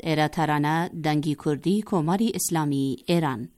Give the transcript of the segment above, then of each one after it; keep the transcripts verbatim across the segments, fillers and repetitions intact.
ایرا ترانه دنگی کردی کماری اسلامی ایران.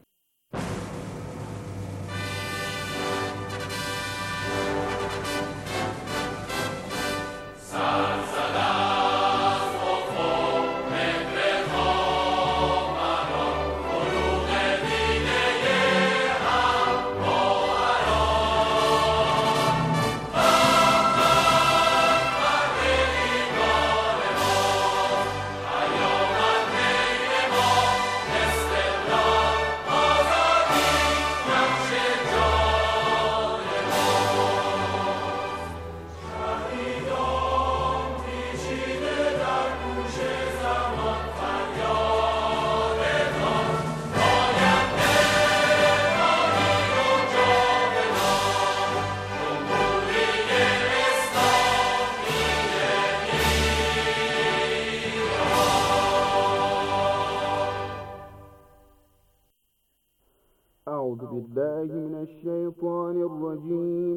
أعوذ بالله من الشيطان الرجيم.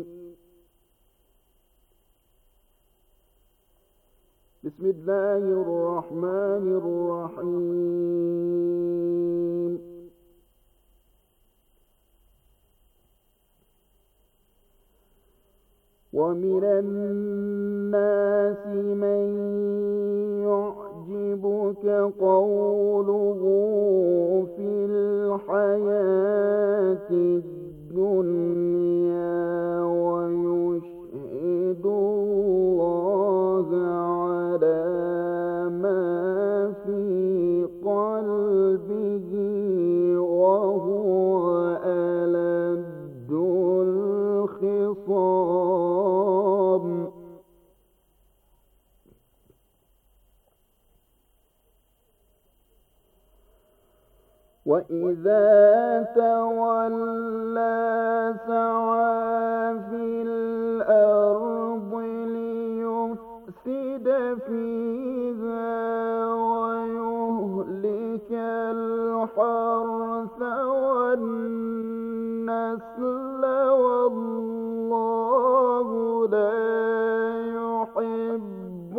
بسم الله الرحمن الرحيم. ومن الناس من يعجبك قوله في الحياة الدنيا ويشهد الله على ما في قلبه وهو ألد الخصام. وإذا تولى سعى في الأرض ليفسد فيها ويهلك الحرث والنسل والله لا يحب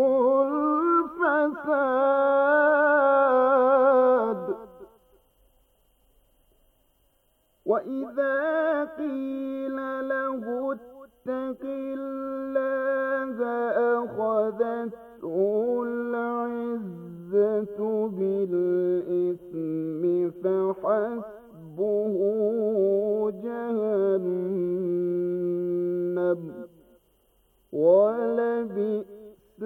الفساد. وإذا قيل له اتق الله أخذته العزة بالإثم فحسبه جهنم ولبئس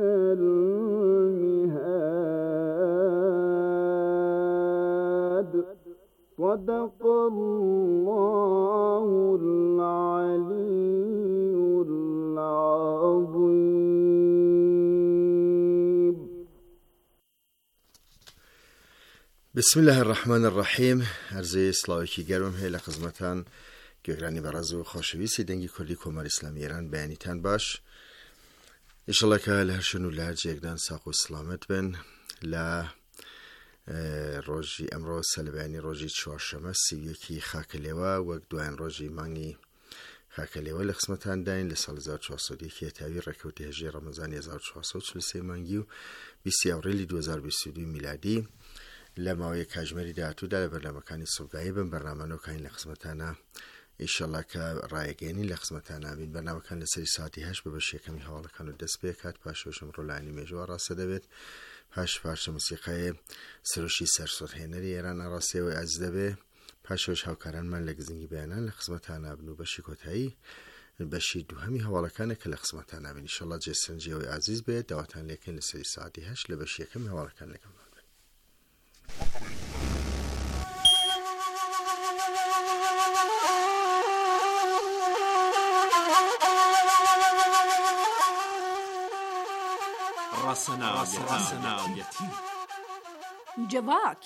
المهاد. صدق الله العلي العظيم. بسم الله الرحمن الرحیم. عرض سلاوکی گرم هیل خدمتان گرانی برازو خوشویسی دنگی کردی کمار اسلامی ایران بیانیتان باش. انشالله که لهرشنو لهرج یکدان ساق و سلامت بن. لا ڕۆژی ئەمڕۆ سەلبانی ڕۆژی چوارشەمە سیویەکی خاکەلێوە وەک دوایان ڕۆژی مانگی خاکەلێوە لە قسمەتان داین لە ساڵ هەزار و چوارسەد و یەک هێتاوی ڕێکەوتی هەژی ڕەمەزانی هەزار و چوارسەد و چل و سێ مانگی و بیستی ئەوڕێلی دوو هەزار و بیست و دوو میلادی لە ماوەی کاتژمێری داهاتوودا لە بەرنامەکانی سوڵگایی بن بەرنامەکانی لە قسمەتانە ئینشەڵڵا کە ڕایەگەیەنی لە قسمەتانە بین. بەرنامەکان لەسەری ساعتی هەشت بە بەشێکەمی هەواڵەکان و دەست پێ کات پاشەوەش ئەمڕۆ لایەنی مێژووە ڕاستە دەبێت. پاش پارچە موسیقای سروشی سەرسوڕهێنەری ئێران ئاڕاستیەوەی ئاز دەبێ. پاشەوەش هاوکارانمان لە گزنگی بەیانان لە قسمەتانە بن و بەشی کۆتایی بەشی دووهەمی هەواڵەکانە کە لە قسمەتانە بین. ئینشەڵڵا جێسەرنجیەوەی ئازیز بێت. داواتان لێکەین لەسەری ساعتی هەشت لە بەشی یەکەمی هەواڵەکان لەگەڵ ڕاسەناویەتی جەواک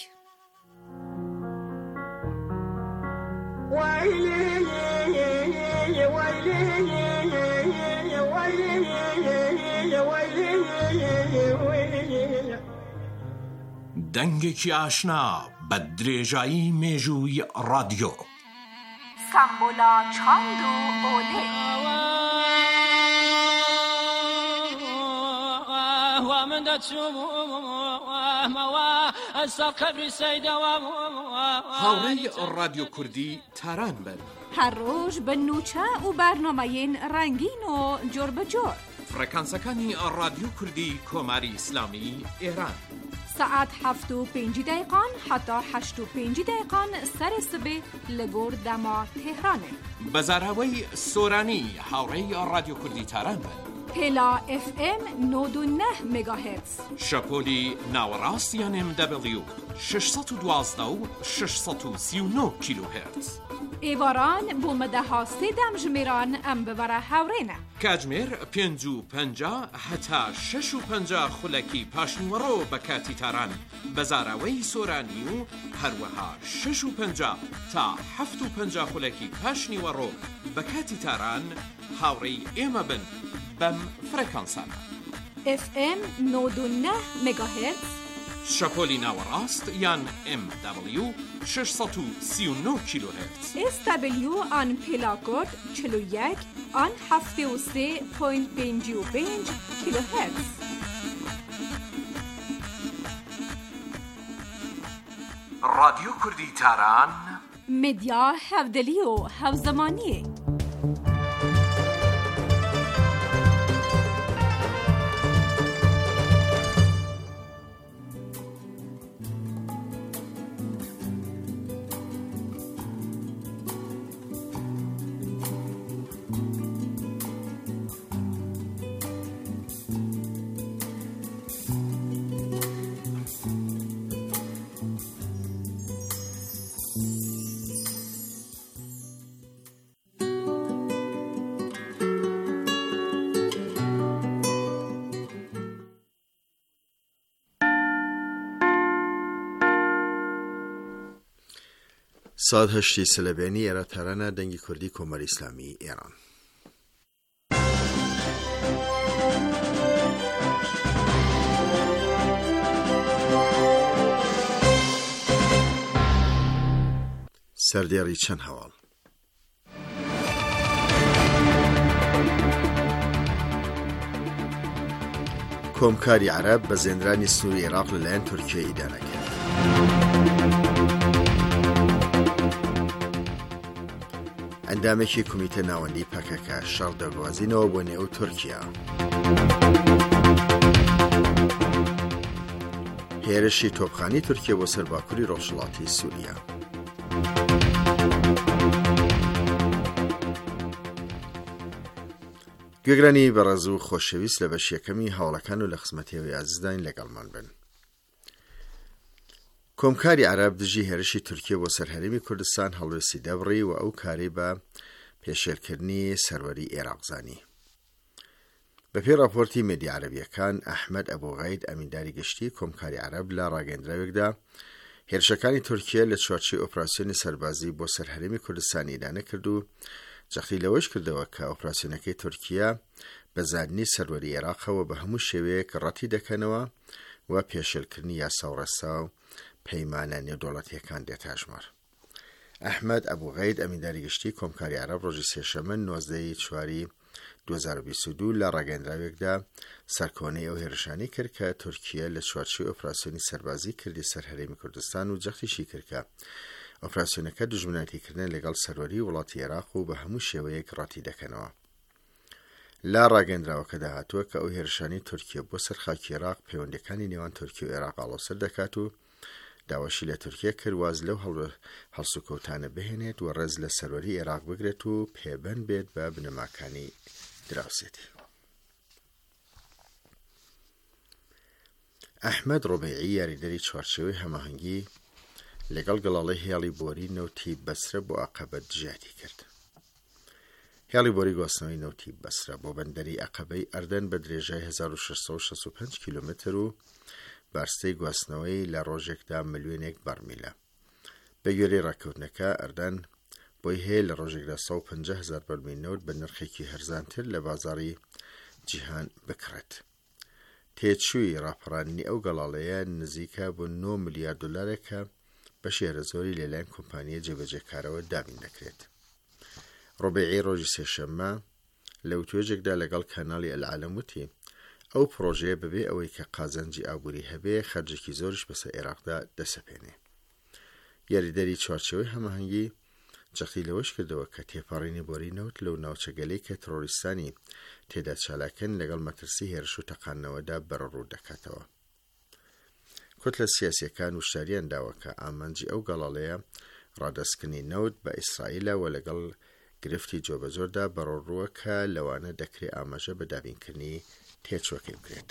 دەنگێکی ئاشنا بە درێژایی مێژووی ڕادیۆ سامبۆلا چاند و ئۆلێ من دەچوومەوە ئەستا قەبری سەیدەوە هاوڕێی رادیۆ کوردی تاران بن هەر ڕۆژ بە نوچە و بەرنامەیەن ڕەنگین و جۆر بەجۆر فرەکانسەکانی رادیۆ کوردی کۆماری ئیسلامی ئێران سعات هەفت و پێنجی دقیقان حتا هەشت و پێنجی دقیقان سەر سبێ لە گۆر دەما تێهرانێ بەزاراوەی سۆرانی هاوڕێی رادیۆ کوردی تاران بن پێلا ئف ئێم نۆد و نە مێگاهێرتز شەپۆلی ناوەڕاستیان ئێم دەبلیو شەشسەد و دوازدە و شەشسەد و سی و نۆ کیلوهێرتز ئێواران بۆ مەدەها سێ دەمژمێران ئەم ببەرە هاوڕێنە کاتژمێر پێنج و پەنجا هەتا شەش و پەنجا خولەکی پاشنیوەڕۆ بە کاتی تاران بەزاراوەی سۆرانی و هەروەها شەش و پەنجا تا هەفت و پەنجا خولەکی پاشنیوەڕۆ بە کاتی تاران هاوڕێی ئێمە بن بەم فرەکانسانە ئف ئێم نۆد و نە مێگاهێرتز شەپۆلی ناوەڕاست یان ئێم دەبلیو شەشسەد و سی و نۆ کیلوهێرتز ئێس دەبلیو ئان پێلاکۆد چل و یەک ئان هەفتێ و سێ پۆینت پێنجی و پێنج کیلوهێرتز رادیۆ کوردی تاران مدیا هەودەلی و هەوزەمانیە ساد هەشتی سلەبێنی ئێرە تارانە دەنگی کوردی کۆمەری ئیسلامی ئێران سەردێڕی چەند هەواڵ کۆمکاری عەرەب بە زێنرانی سنووری عێراق لەلایەن تورکیە ئیدارەکرد. ئەندامێکی کۆمیتە ناوەندی پەکەکە شەڕ دەگوازینەوە بۆ نێو تورکیا. هێرشی تۆپخانی تورکیا بۆ سەرباکووری ڕۆژهەڵاتی سووریا. گوێگرانی بەڕێز و خۆشەویست لە بەشیەکەمی هەوڵەکان و لە خزمەتیەوەی ئازیزداین لەگەڵمان بن. کۆمکاری عەرەب دژی هێرشی تورکیا بۆ سەرهەرێمی کوردستان هەڵوێستی دەبڕی و ئەو کاری بە پێشێرکردنی سەروەری عێراقزانی. بەپێی راپۆرتی مێدیا عەرەبیەکان، ئەحمەد ئەبوغەید ئەمینداری گشتی کۆمکاری عەرەب لە ڕاگەیەندراوێکدا هێرشەکانی تورکیا لە چوارچێ ئۆپراسیۆنی سەربازی بۆ سەرهەرێمی کوردستان ئیلانە کرد و جەختی لەوەش کردەوە کە ئۆپراسیۆنەکەی تورکیا بە زاندنی سەروەری عێراقەوە بە هەموو شێوەیەک ڕەتی دەکەنەوە و پێشێلکردنی یاسا و ڕەسا و پەیمانە نێودەوڵەتیەکان دێتە ژمار. ئەحمەد ئەبوغەید ئەمینداری گشتی کۆمکاری عەرەب ڕۆژی سێشەمە نۆزدەی چواری دوو هەزار و بیست و دوو لە ڕاگەیەندراوێکدا سەرکۆنەی ئەو هێرشانی کرد کە تورکیا لە چوارچێ ئۆپراسیۆنی سەربازی کردی سەرهەرێمی کوردستان و جەختیشی کرد کە ئۆپراسیۆنەکە دوژمنایەتیکردن لەگەڵ سەروەری وڵاتی عێراق و بە هەموو شێوەیەک ڕەتی دەکەنەوە. لا ڕاگەیەندراوەکەدا هاتووە کە ئەو هێرشانی تورکیا بۆ سەر خاکی عێراق پەیوەندیەکانی نێوان تورکیا و عێراق ئاڵۆسەر دەکات و داواشی لە تورکیا کرد واز لەو هەڵسوکەوتانە بهێنێت و ڕێز لە سەروەری عێراق بگرێت و پێبەند بێت بە بنەماکانی دراوسێتی. ئەحمەد ڕۆبەیعی یاریدەری چوارچێوەی هەماهەنگی لەگەڵ گەڵاڵەی هێڵی بۆری نەوتی بەسرە بۆ عەقەبە دژاتی کرد. هێڵی بۆری گواستنەوەی نەوتی بەسرە بۆ بەندەری عەقەبەی ئەردەن بە درێژای هەزار و شەش سەد و شەست و پێنج کیلۆمتر و بارستەی گواستنەوەی لە ڕۆژێکدا ملیۆنێک بەرمیلە. بە گوێرەی ڕاکەوتنەکە ئەردەن بۆی هەیە لە ڕۆژێکدا سەد و پەنجا هەزار بەرمیل نەوت بە نرخێکی هەرزانتر لە بازاڕی جیهان بکڕێت. تێچووی ڕاپەڕاندنی ئەو گەڵاڵەیە نزیکە بۆ نۆ ملیار دۆلارێکە بە شێرە زۆری لەلایەن کۆمپانیە جێبەجێکارەوە دابین دەکرێت. ڕۆبەیعی ڕۆژی سێشەممە لە وتوێژێکدا لەگەڵ کاناڵی ئەلعالەم وتی ئەو پرۆژەیە بەبێ ئەوەی کە قازەنجی ئابووری هەبێ خەرجێکی زۆریش بەسەر عێراقدا دەسەپێنێ. یاریدەری چوارچێوەی هەماهەنگی جەختی لەوەش کردەوە کە تێپەڕینی بۆری نەوت لەو ناوچەگەلەی کە ترۆریستانی تێدا چالاکن لەگەڵ مەترسی هێرش و تەقانەوەدا بەرەڕوو دەکاتەوە. کۆتلە سیاسیەکان وشتاریان داوە کە ئامانجی ئەو گەڵاڵەیە ڕادەستکردنی نەوت بە ئیسرائیلە و لەگەڵ گرفتی جۆبەجۆردا بەڕۆڕووە کە لەوانە دەکرێت ئاماژە بە دابینکردنی تێچوەکەی بکرێت.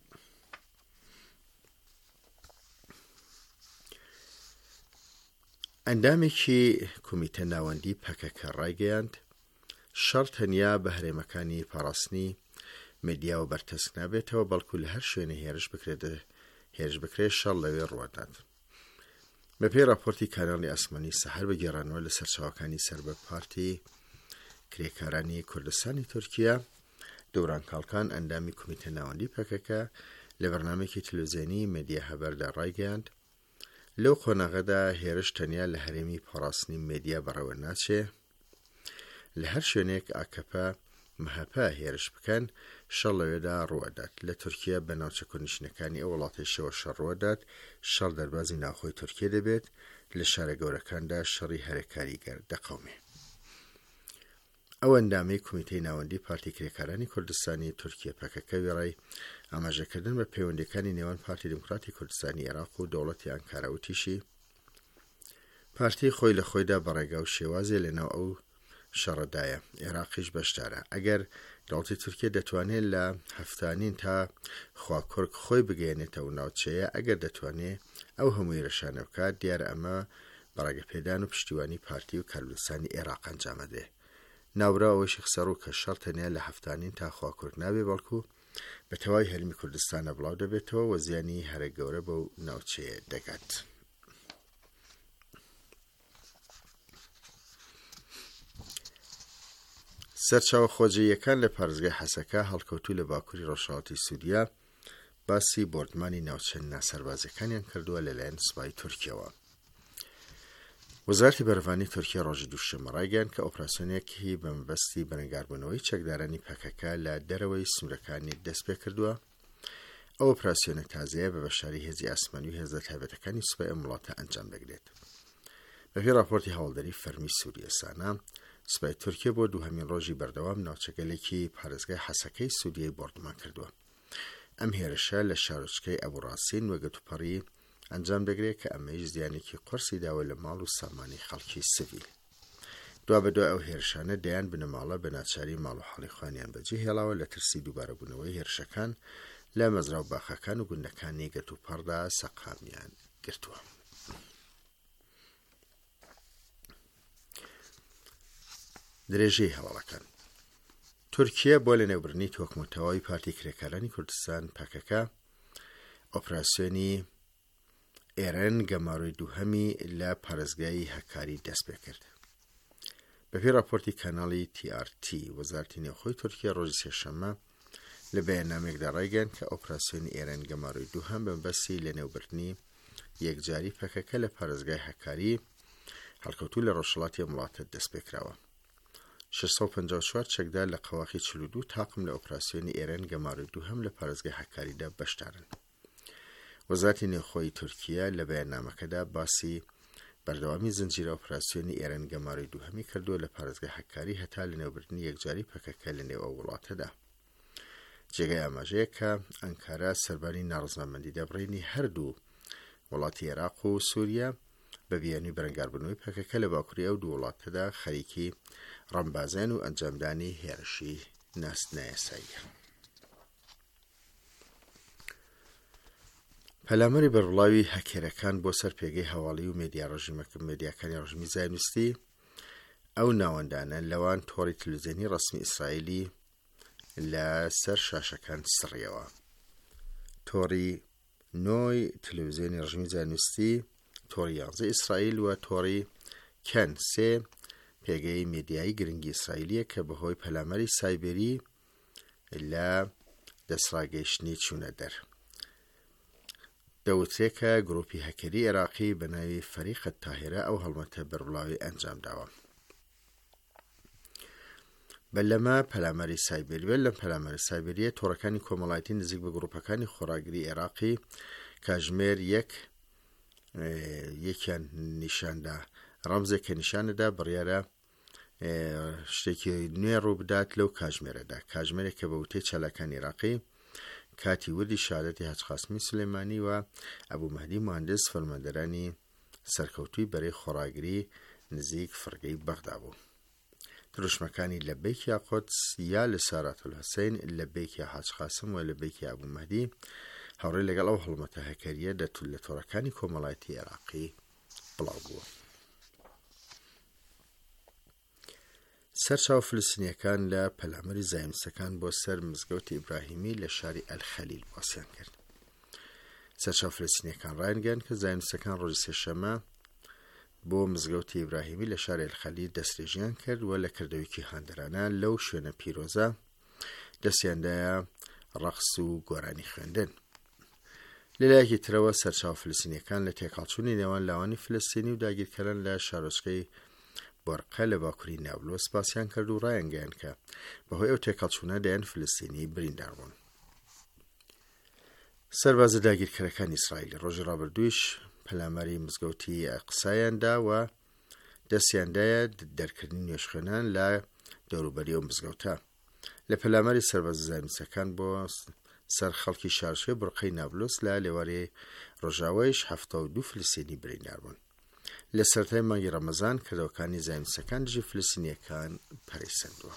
ئەندامێکی کومیتە ناوەندی پەکەکە ڕایگەیاند شەڕ تەنیا بە هەرێمەکانی پاراستنی مێدیا و بەرتەسک نابێتەوە، بەڵکو لە هەر شوێنە هێرش بکرێت هێرش بکرێت شەڕ لەوێ ڕوادات. بە پێی راپۆرتی کاناڵی ئاسمانی سەحر بە گێڕانەوە لە سەرچاوەکانی سەر بە پارتی کرێکارانی کوردستانی تورکیا، دەوران کاڵکان ئەندامی کومیتە ناوەندی پەکەکە لە بەرنامەیەکی تەلەڤیزیۆنی مێدیا هەبەردا ڕایگەیاند لەو قۆناغەدا هێرش تەنیا لە هەرێمی پاراستنی مێدیا بەڕێوە ناچێ، لە هەر شوێنێک ئاکەپە مەهەپە هێرش بکەن شەڕ لەوێدا ڕوادات. لە تورکیا بە ناوچە کوردنشینەکانی ئەو وڵاتیشەوە شەڕ ڕوادات، شەڕ دەربازی ناوخۆی تورکیا دەبێت، لە شارە گەورەکاندا شەڕی هەرە کاریگەر دەقەومێ. ئەو ئەندامەی کومیتەی ناوەندی پارتی کرێکارانی کوردستانی تورکیا پەکەکە وێڕای ئاماژەکردن بە پەیوەندیەکانی نێوان پارتی دموکراتی کوردستانی عێراق و دەوڵەتی ئەنکارا وتیشی پارتی خۆی لە خۆیدا بەڕێگا و شێوازێ لەناو ئەو شەڕەدایە. عێراقیش بەشدارە. ئەگەر دەوڵەتی تورکیا دەتوانێت لە هەفتانین تا خواکۆرگ خۆی بگەێنێتەوە ناوچەیە، ئەگەر دەتوانێت ئەو هەمووی ڕەشانە بکات، دیارە ئەمە بەڕێگەپێدان و پشتیوانی پارتی و کاردستانی عێراق ئەنجامەدێ. ناوبرا ئەوەشی خسەڕوو کە شەڕ تەنیا لە هەفتانین تا خواکۆرگ نابێ، بەڵکو بە تەواوی هەرمی کوردستانە بڵاو دەبێتەوە و زیانی هەرە گەورە بەو ناوچەیە دەگات. سەرچاوە خۆجێیەکان لە پارێزگای حەسەکە هەڵکەوتوو لە باکووری ڕۆژهەڵاتی سووریا باسی بۆردمانی ناوچە ناسەربازەکانیان کردووە لەلایەن سوپای تورکیەوە. وەزارەتی بەرەڤانی تورکیا ڕۆژی دووشەمە ڕایگەیاند کە ئۆپراسیۆنێکی بە مەبەستی بەنەگاربوونەوەی چەکدارانی پەکەکە لە دەرەوەی سنوورەکانی دەست پێ کردووە. ئەو ئۆپراسیۆنە تازەیە بە بەشداری هێزی ئاسمانی و هێزە تایبەتەکانی سوپای ئەم وڵاتە ئەنجام دەگرێت. بەپێی راپۆرتی هەوڵدەری فەرمی سووریە سانە، سوپای تورکیا بۆ دووهەمین ڕۆژی بەردەوام ناوچەگەلێکی پارێزگای حەسەکەی سووریای بۆردمان کردووە. ئەم هێرشە لە شارۆچکەی ئەبوڕاسین وەگەتوپەڕی ئەنجام دەگرێت کە ئەمەیش زیانێکی قورسی داوە لە ماڵ و سامانی خەڵکی سڤیل. دوا بەدوای ئەو هێرشانە دەیان بنەماڵە بە ناچاری ماڵ و حاڵی خۆیان بەجێ هێڵاوە لە ترسی دووبارەبوونەوەی هێرشەکان لە مەزرا و باخەکان و گوندەکانی گەتوپەڕدا سەقامیان گرتووە. درێژەی هەواڵەکان تورکیا بۆ لە نێوبردنی تۆکمەتەواوی پارتی کرێکارانی کوردستان پەکەکە ئۆپراسیۆنی ئێرەن گەماڕۆی دووهەمی لە پارێزگای هەکاری دەست پێ کرد. بەپێی راپۆرتی کاناڵی تی ئار تی، وەزارەتی نێوخۆی تورکیا ڕۆژی سێشەممە لە بەیاننامێکدا ڕایگەیاند کە ئۆپراسیۆنی ئێرەن گەماڕۆی دووهەم بە مەبەستی لە نێوبردنی یەکجاری پەکەکە لە پارێزگای هەکاری هەڵکەوتوو لە ڕۆژهەڵاتی وڵاتە دەست پێکراوە. شەش سەد و پەنجا و چوار چەکدار لە قەواخی چل و دوو تاقم لە ئۆپراسیۆنی ئێرەن گەماڕۆی دووهەم لە پارێزگای هەکاریدا بەشدارن. وەزارەتی نێوخۆی تورکیا لە بەیاننامەکەدا باسی بەردەوامی زنجیرە ئۆپراسیۆنی ئێرەن گەماڕۆی دووهەمی کردووە لە پارێزگای هەکاری هەتا لە نێوبردنی یەکجاری پەکەکە لە نێو ئەو وڵاتەدا. جێگای ئاماژەیە کە ئەنکارا سەرباری ناڕزامەندی دەبڕینی هەردوو وڵاتی عێراق و سووریا بە بیانی بەرەنگاربوونەوەی پەکەکە لە باکووری ئەو دوو وڵاتەدا خەریکی ڕەمبازێن و ئەنجامدانی هێرشی ناستنایەساییە. پەلامەری بەربڵاوی هەکێرەکان بۆ سەر پێگەی هەواڵی و مێدیا ڕژیمەکە مێدیاکانی ڕژمی زایونیستی ئەو ناوەندانە لەوان تۆڕی تەلەڤیزیۆنی ڕەسمی ئیسرائیلی لە سەر شاشەکان سڕیەوە. تۆڕی نۆی تەلەڤیزیۆنی ڕژمی زایونیستی، تۆڕی یانزە ئیسرائیل و تۆڕی کەن سێ پێگەی مێدیایی گرنگی ئیسرائیلیە کە بەهۆی پەلامەری سایبەری لە دەسڕاگەیشتنی چوونە دەر. دەوترێت کە گرۆپی هەکەری عێراقی بە ناوی فەریقەت تاهیرە ئەو هەڵمەتە بەربڵاوی ئەنجام داوە. بەلەمە پەلامەری سایبەریە لەم پەلامەری سایبەریە تۆڕەکانی کۆمەڵایەتی نزیک بە گروپەکانی خۆراگری عێراقی کاژمێر یەک یەکیان نیشاندا ڕەمزێک کە نیشانەدا بڕیارە شتێکی نوێ ڕوو بدات لەو کاژمێرەدا کاژمێرێک کە بە وتەی چالاکانی عێراقی کاتی وردی شادەتی حاج قاسمی سلێمانی و ئەبوو مەهدی موهەندس فەرماندەرانی سەرکەوتووی بەرەی خۆراگری نزیک فڕگەی بەغدا بوو. دروشمەکانی لەبەیکی قودس یا لە ساراتولحوسێن لەبەیکی حاج قاسم و لەبەیکی ئەبوو مەهدی هەوڕێی لەگەڵ ئەو هەڵمەتە هەکەریە دەتول لە تۆڕەکانی کۆمەڵایەتی عێراقی بڵاو بووە. سەرچاو فلستینیەکان لە پەلامەری زایونیستەکان بۆ سەر مزگەوتی ئیبراهیمی لە شاری ئەلخەلیل باسییان کرد. سەرچاو فلستینیەکان ڕایانگەیاند کە زایونیستەکان ڕۆژی سێشەمە بۆ مزگەوتی ئیبراهیمی لە شاری ئەلخەلیل دەستێژیان کرد و لە کردەوەیەکی هاندەرانە لەو شوێنە پیرۆزە دەستیاندایە ڕەقس و گۆرانی خوێندن. لەلایەکی ترەوە سەرچاو فلستینیەکان لە تێکەڵچوونی نێوان لاوانی فلستینی و داگیرکەران لە شارۆچکەی بۆرقە لە باکووری ناولۆس باسییان کرد و ڕایانگەیاند کە بەهۆی ئەو تێکەڵچوونە دایان فلستینی بریندار بوون. سەربازە داگیرکەرەکانی ئیسرائیل ڕۆژی ڕابردوویش پەلامەری مزگەوتی ئەقسایاندا و دەستیاندایە دەرکردنی نوێژخوێنان لە دەوروبەری ئەو مزگەوتە. لە پەلامەری سەربازە زایونیستەکان بۆ سەر خەڵکی شارشێ بڕقەی نابلۆس لە لێوارەی ڕۆژاوایش هەفتە و دوو فلستینی بریندار بوون. لە سەرەتای مانگی ڕەمەزان کردەوەکانی زایونیستەکان دژی فلستینیەکان پەرەیسەندووە.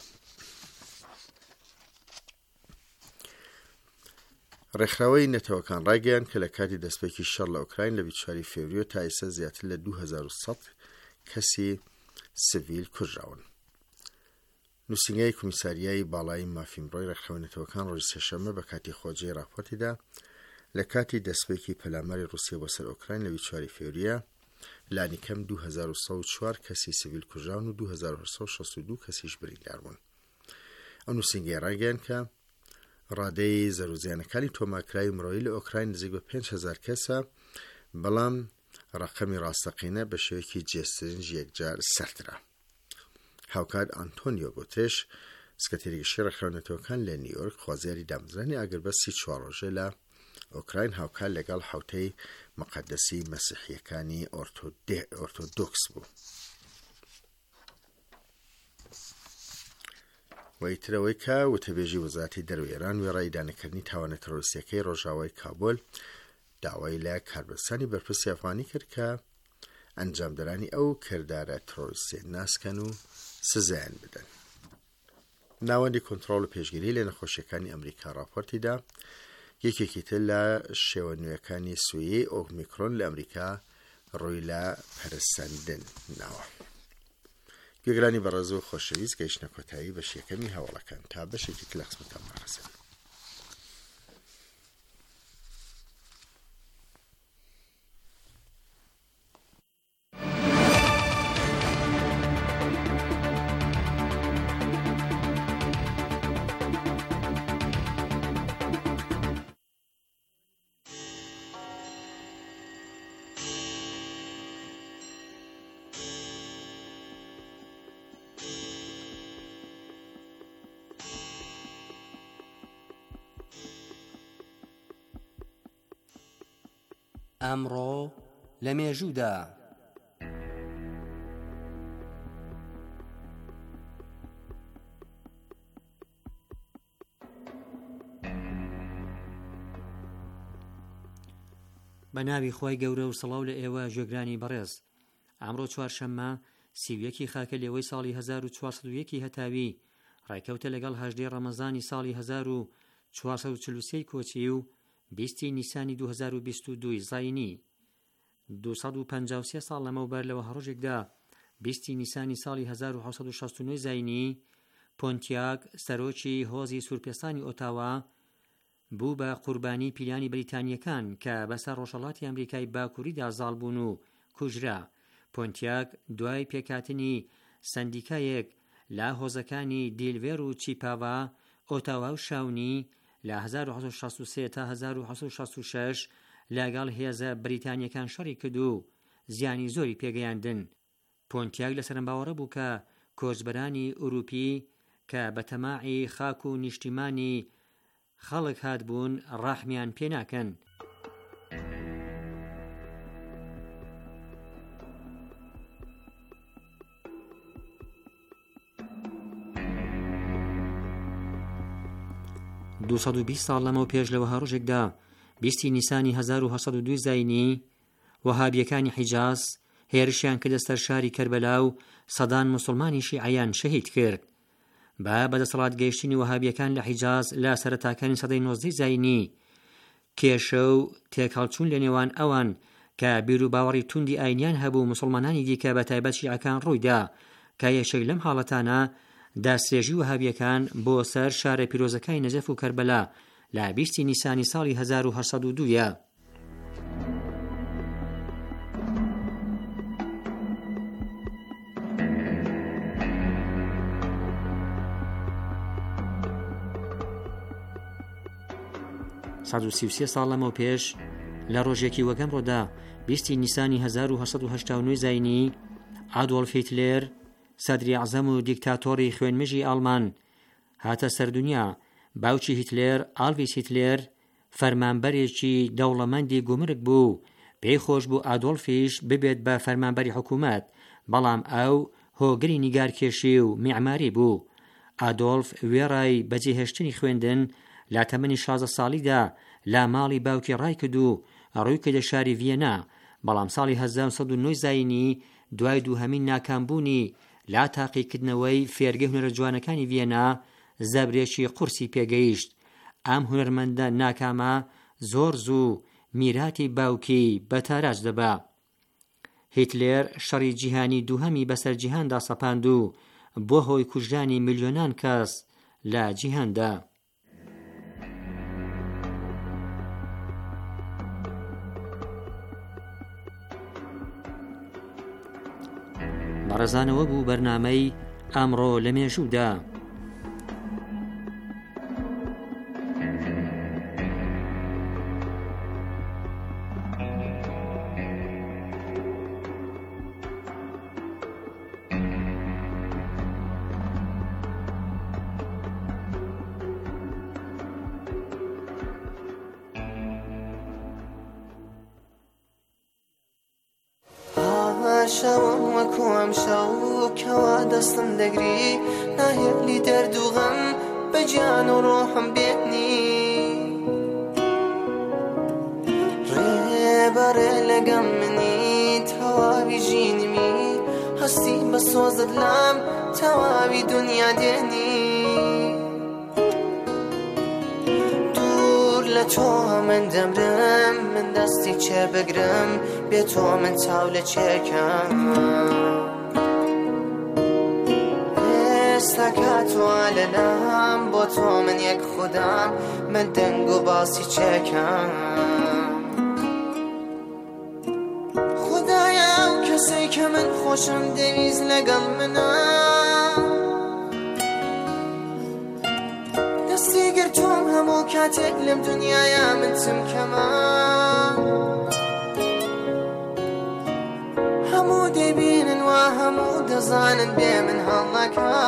ڕێکخراوەی نەتەوەکان ڕایگەیاند کە لە کاتی دەستپێکی شەڕ لە ئوکراین لە بیست و چوار فێڤریۆ تا ئێستا زیاتر لە دوو هەزار و سەد کەسی سڤیل کوژراون. نووسینگای کۆمیساریای باڵای مافیمڕۆی ڕێکخراوەی نەتەوەکان ڕۆژی سێشەممە بە کاتی خۆجێی راپۆرتیدا لە کاتی دەستپێکی پەلامەری رووسیا بۆ سەر ئوکراین لە بیست و چوار فێڤریۆ لانی کەم دوو هەزار و سەد و چوار کەسی سڤیل کوژراون و دوو هەزار و سەد و شەست و دوو کەسیش بریندار بوون. ئەو نووسینگای ڕایگەیاند کە ڕادەی زەروزیانەکانی تۆمارکراوی مرۆیی لە ئۆکراین نزیک بە پێنج هەزار کەسە، بەڵام ڕقەمی ڕاستەقینە بە شێوەیەکی جێسترنج یەکجار سەرترا. هاوکات ئانتۆنیۆ گۆتێش سکەتێری گشتی ڕێکخراوە نەتەوەکان لە نیویۆرک خوازیاری دامەزرانی ئاگربەستی چوار ڕۆژە لە ئۆکراین هاوکات لەگەڵ حوتەی مەقەدەسی مەسیحیەکانی ئۆرتۆدۆکس بوو. وەیترەوەی کە وتەبێژی وەزارەتی دەرەوەی ئێران وێڕای دانەکردنی تاوانە تەرۆریستیەکەی ڕۆژاوای کابۆل داوای لە کاربەستانی بەرپرسی ئەفغانی کرد کە ئەنجامدەرانی ئەو کردارە تەرۆریستیە ناسکەن و سزایان بدەن. ناوەندی کۆنتڕۆڵ و پێشگیری لە نەخۆشیەکانی ئەمریکا راپۆرتیدا یەکێکی تر لە شێوە نوێیەکانی سویی ئۆمیکرۆن لە ئەمریکا ڕووی لە پەرستاندن ناوە. گوێگرانی بەڕێز و خۆشەویست گەیشتنە کۆتایی بەشێکەمی هەوڵەکان تا بەشێکی لە قسمەتان بەڕێزن. ئەمڕۆ لە مێژوودا بە ناوی خۆی گەورە و سڵاو لە ئێوە گوێگرانی بەڕێز. ئەمڕۆ چوارشەممە سیویەکی خاکە لێوەی ساڵی هەزار و چوارسەد و یەکی هەتاوی ڕایکەوتە لەگەڵ هەژدەی ڕەمەزانی ساڵی هەزار و چوارسەد و چل و سێ کۆچی و بیستی نیسانی دوو هەزار و بیست و دوو زاینی. دووسەد و پەنجا و سێ ساڵ لەمەوبەر لەوە هەڕۆژێکدا بیستی نیسانی ساڵی هەزار و حەوت سەد و شەست و نۆ زاینی پۆنتیاک سەرۆکی هۆزی سوورپێستانی ئۆتاوا بوو بە قوربانی پیلانی بریتانیەکان کە بەسەر ڕۆژهەڵاتی ئەمریکای باکووریدا زاڵ بوون و کوژرا. پۆنتیاک دوای پێکاتنی سەندیکایەک لە هۆزەکانی دیلڤێر و چیپاوا ئۆتاوا و شاونی لە هەزار و حەوت سەد و شەست و سێ تا هەزار و حەوت سەد و شەست و شەش لەگەڵ هێزە بریتانیەکان شەڕی کرد و زیانی زۆری پێگەیاندن. پۆنتیاک لە سەرنباوەڕە بوو کە کۆچبەرانی ئوروپی کە بە تەماعی خاک و نیشتیمانی خەڵک هات بوون ڕاحمیان پێ ناکەن. دووسەد و بیست ساڵ لەمەوە پێش لەوە هەڕۆژێکدا بیستی نیسانی هەزار و هەشت سەد و دوو زاینی وەهابیەکانی حیجاز هێرشیان کردە سەر شاری کەربەلا و سەدان موسڵمانی شیعەیان شەهید کرد. بە بەدەسەڵات گەیشتنی وەهابیەکان لە حیجاز لە سەرەتاکانی سەدەی نۆزدەی زاینی کێشە و تێکەڵچوون لە نێوان ئەوان کە بیر و باوەڕی توندی ئاینیان هەبوو موسڵمانانی دیکە بە تایبەت شیعەکان ڕوویدا کە یەکێک لەم حاڵەتانە داستێژی وەهابیەکان بۆ سەر شارە پیرۆزەکانی نەجەف و کەربەلا لە بیستی نیسانی ساڵی هەزار و هەشت سەد و دووە. سەد و سی و سێ ساڵ لەمەوە پێش لە ڕۆژێکی وەگەم ڕۆدا بیستی نیسانی هەزار و هەشت سەد و هەشتا و نۆ زاینی ئادۆڵف هیتلێر سەدری عەزەم و دیکتاتۆری خوێنمێژی ئاڵمان هاتە سەردونیا. باوکی هیتلێر ئالڤیس هیتلێر فەرمانبەرێکی دەوڵەمەندی گومرگ بوو. پێی خۆش بوو ئادۆڵفیش ببێت بە فەرمانبەری حکوومەت، بەڵام ئەو هۆگری نیگارکێشی و میعماری بوو. ئادۆڵف وێڕای بەجێهێشتنی خوێندن لە تەمەنی شازدە ساڵیدا لە ماڵی باوکی ڕای کرد و ڕووی کردە شاری ڤیەنا. بەڵام ساڵی هەزار و سەد و نۆ زاینی دوای دووهەمین ناکامبوونی لا تاقیکردنەوەی فێرگەی هونەرە جوانەکانی ڤیەنا زەبرێکی قورسی پێگەیشت. ئەم هونەرمەندە ناکامە زۆر زوو میراتی باوکی بە تاراج دەبا. هیتلێر شەڕی جیهانی دووهەمی بەسەر جیهاندا سەپاند و بۆ هۆی کوژرانی میلیۆنان کەس لە جیهاندا. بەڕێزانەوە بوو بەرنامەی ئەمڕۆ لە مێژوودا. شەوم وەکو ئەم شەو کەوا دەستم دەگری ناهێلی دەرد و غەم بە گیان و ڕۆحم بێتنی ڕێبەڕێ لەگەڵ منی تەواوی ژینمی هەستی بە سۆزت لام تەواوی دنیا دێنی دوور لە تۆ من دەمرم من دەستی چێ بگرم بێ تۆ من چاو لە چێکەم ئێستا کاتوە لەلام بۆ تۆ من یەک خودام من دەنگ و باسی چێکەم خودایە ئەو کەسەی کە من خۆشم دەویست لەگەڵ منە دەستی گرتوم هەموو کاتێک لەم دنیاە من چمکەمە هەموو دەبینن وا هەموو دەزانن بێ من هەڵەکە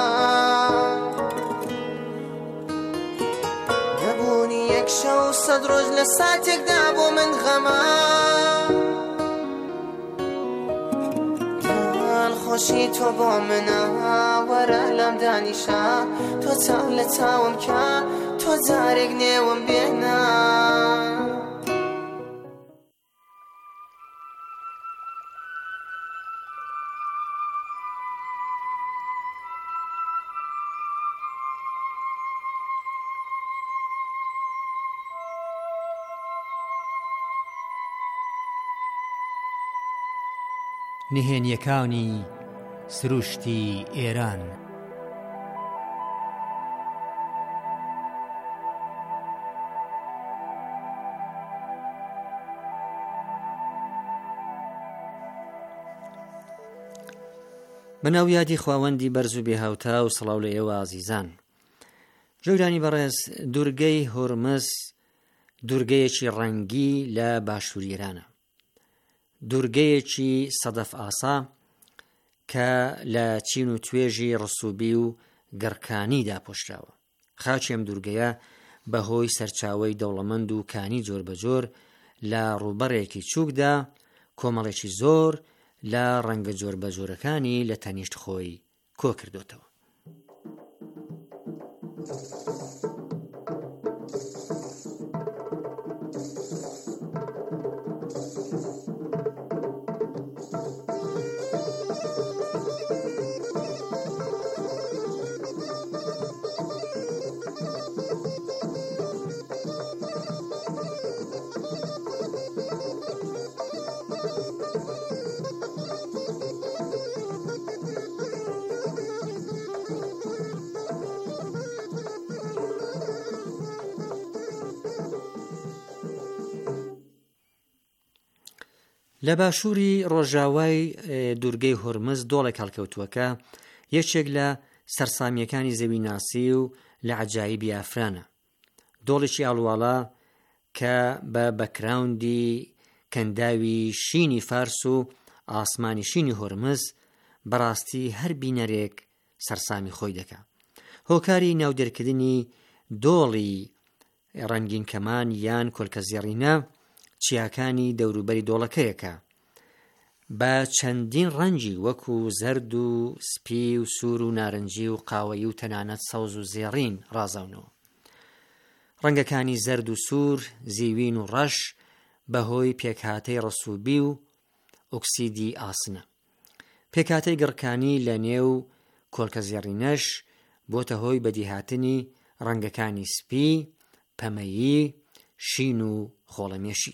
نەبوونی یەک شەو سەد ڕۆژ لە ساتێکدا بۆ من غەمە خۆشی تۆ بۆ منە وەرە لەم دانیشە تۆ چاو لە چاوم کە تۆ جارێک نێوم بێنە نهێنیەکانی سروشتی ئێران بەناو یادی خواوەندی بەرز و بێهاوتا و سڵاو لە ئێوە ئازیزان. جۆرانی بەڕێز دوورگەی هۆرمز دوورگەیەکی ڕەنگی لە باشووری ئێرانە، دوورگەیەکی سەدەف ئاسا کە لە چین و توێژی ڕسوبی و گەڕکانی داپۆشراوە. خاچی ئەم دوورگەیە بەهۆی سەرچاوەی دەوڵەمەند و کانی جۆر بەجۆر لە ڕووبەڕێکی چووکدا کۆمەڵێکی زۆر لە ڕەنگە جۆر بەجۆرەکانی لە تەنیشت خۆی کۆ کردوتەوە. لە باشووری ڕۆژاوای دوورگەی هورمز دۆڵێک هەڵکەوتووەکە یەکێک لە سەرسامیەکانی زەوی ناسی و لە عەجایبی ئافرانە. دۆڵێکی ئاڵواڵە کە بە بەکراوندی کەنداوی شینی فارس و ئاسمانی شینی هورمز بەڕاستی هەر بینەرێک سەرسامی خۆی دەکا. هۆکاری ناودەرکردنی دۆڵی ڕەنگین کەمان یان کۆلکە زێڕینە چیاکانی دەوروبەری دۆڵەکەیەکە بە چەندین ڕەنجی وەکو زەرد و سپی و سوور و نارنجی و قاوەیی و تەنانەت سەوز و زێڕین ڕازاونەوە. ڕەنگەکانی زەرد و سوور، زیوین و ڕەش بەهۆی پێکهاتەی ڕسوبی و ئۆکسیدی ئاسنە. پێکهاتەی گڕکانی لە نێو کۆلکە زێڕینەش بۆتە هۆی بەدیهاتنی ڕەنگەکانی سپی، پەمەیی، شین و خۆڵەمێشی.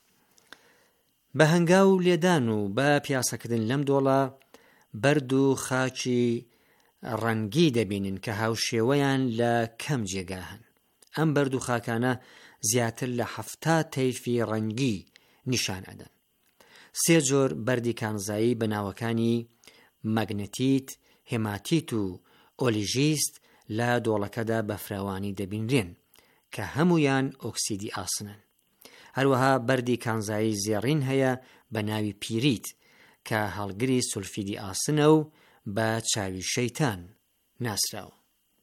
بە هەنگاو لێدان و بە پیاسەکردن لەم دۆڵە بەرد و خاچی ڕەنگی دەبینن کە هاوشێوەیان لە کەم جێگا هەن. ئەم بەرد و خاکانە زیاتر لە حەفتا تەیفی ڕەنگی نیشان ئەدەن. سێ جۆر بەردی کانزایی بە ناوەکانی مەگنەتیت، هێماتیت و ئۆلیژیست لە دۆڵەکەدا بە فراوانی دەبینرێن کە هەمویان ئۆکسیدی ئاسنن. هەروەها بەردی کانزایی زێڕین هەیە بە ناوی پیریت کە هەڵگری سولفیدی ئاسنە و بە چاوی شەیتان ناسراوە.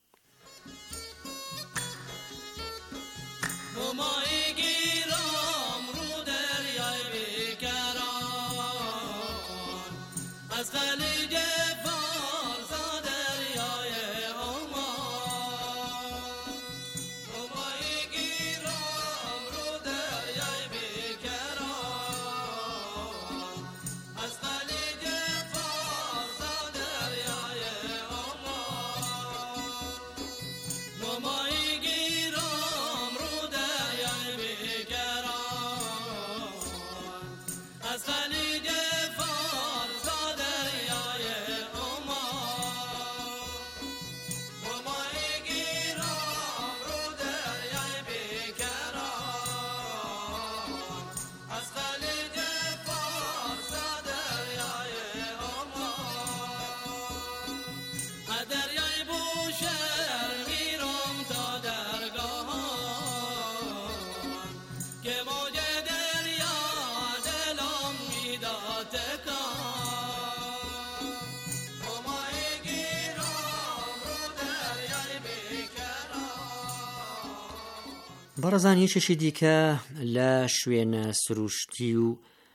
بەڕێزان یەکێکی دیکە لە شوێنە سروشتی و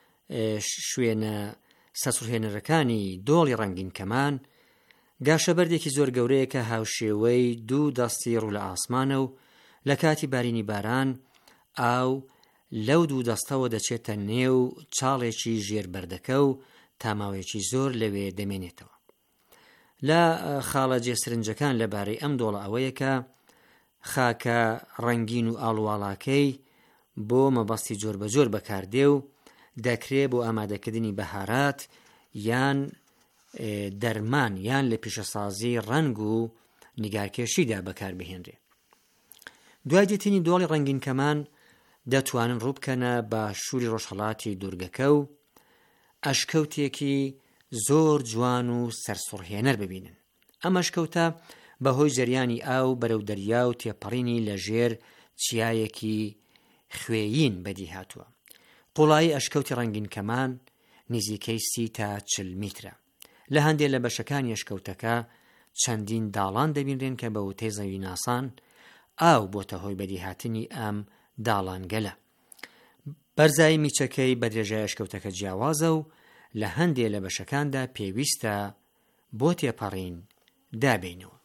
شوێنە سەسوورهێنەرەکانی دۆڵی ڕەنگین کەمان گاشە بەردێکی زۆر گەورەیە کە هاوشێوەی دوو دەستی ڕوو لە ئاسمانە و لە کاتی بارینی باران ئاو لەو دوو دەستەوە دەچێتە نێو چاڵێکی ژێربەردەکە و تاماوەیەکی زۆر لەوێ دەمێنێتەوە. لە خاڵە جێسرنجەکان لەبارەی ئەم دۆڵە ئەوەیە کە خاکە ڕەنگین و ئاڵواڵاکەی بۆ مەبەستی جۆر بە جۆر بەکاردێ و دەکرێت بۆ ئامادەکردنی بەهارات یان دەرمان یان لە پیشەسازی ڕەنگ و نیگارکێشیدا بەکاربهێنرێ. دوای دیتنی دۆڵی ڕەنگین کەمان دەتوانن ڕووبکەنە بە شووری ڕۆژهەڵاتی دوورگەکە و ئەشکەوتێکی زۆر جوان و سەرسوڕهێنەر ببینن. ئەم ئەشکەوتە بەهۆی جەریانی ئاو بەرەو دەریا و تێپەڕینی لەژێر چیایەکی خوێیین بەدی هاتووە. قوڵایی ئەشکەوتی ڕەنگین کەمان نزیکەی سی تا چل میترە. لە هەندێک لە بەشەکانی ئەشکەوتەکە چەندین داڵان دەبینرێن کە بە وتەی زەویناسان ئاو بۆتە هۆی بەدیهاتنی ئەم داڵانگەلە. بەرزایی میچەکەی بە درێژای ئەشکەوتەکە جیاوازە و لە هەندێک لە بەشەکاندا پێویستە بۆ تێپەڕین دابینەوە.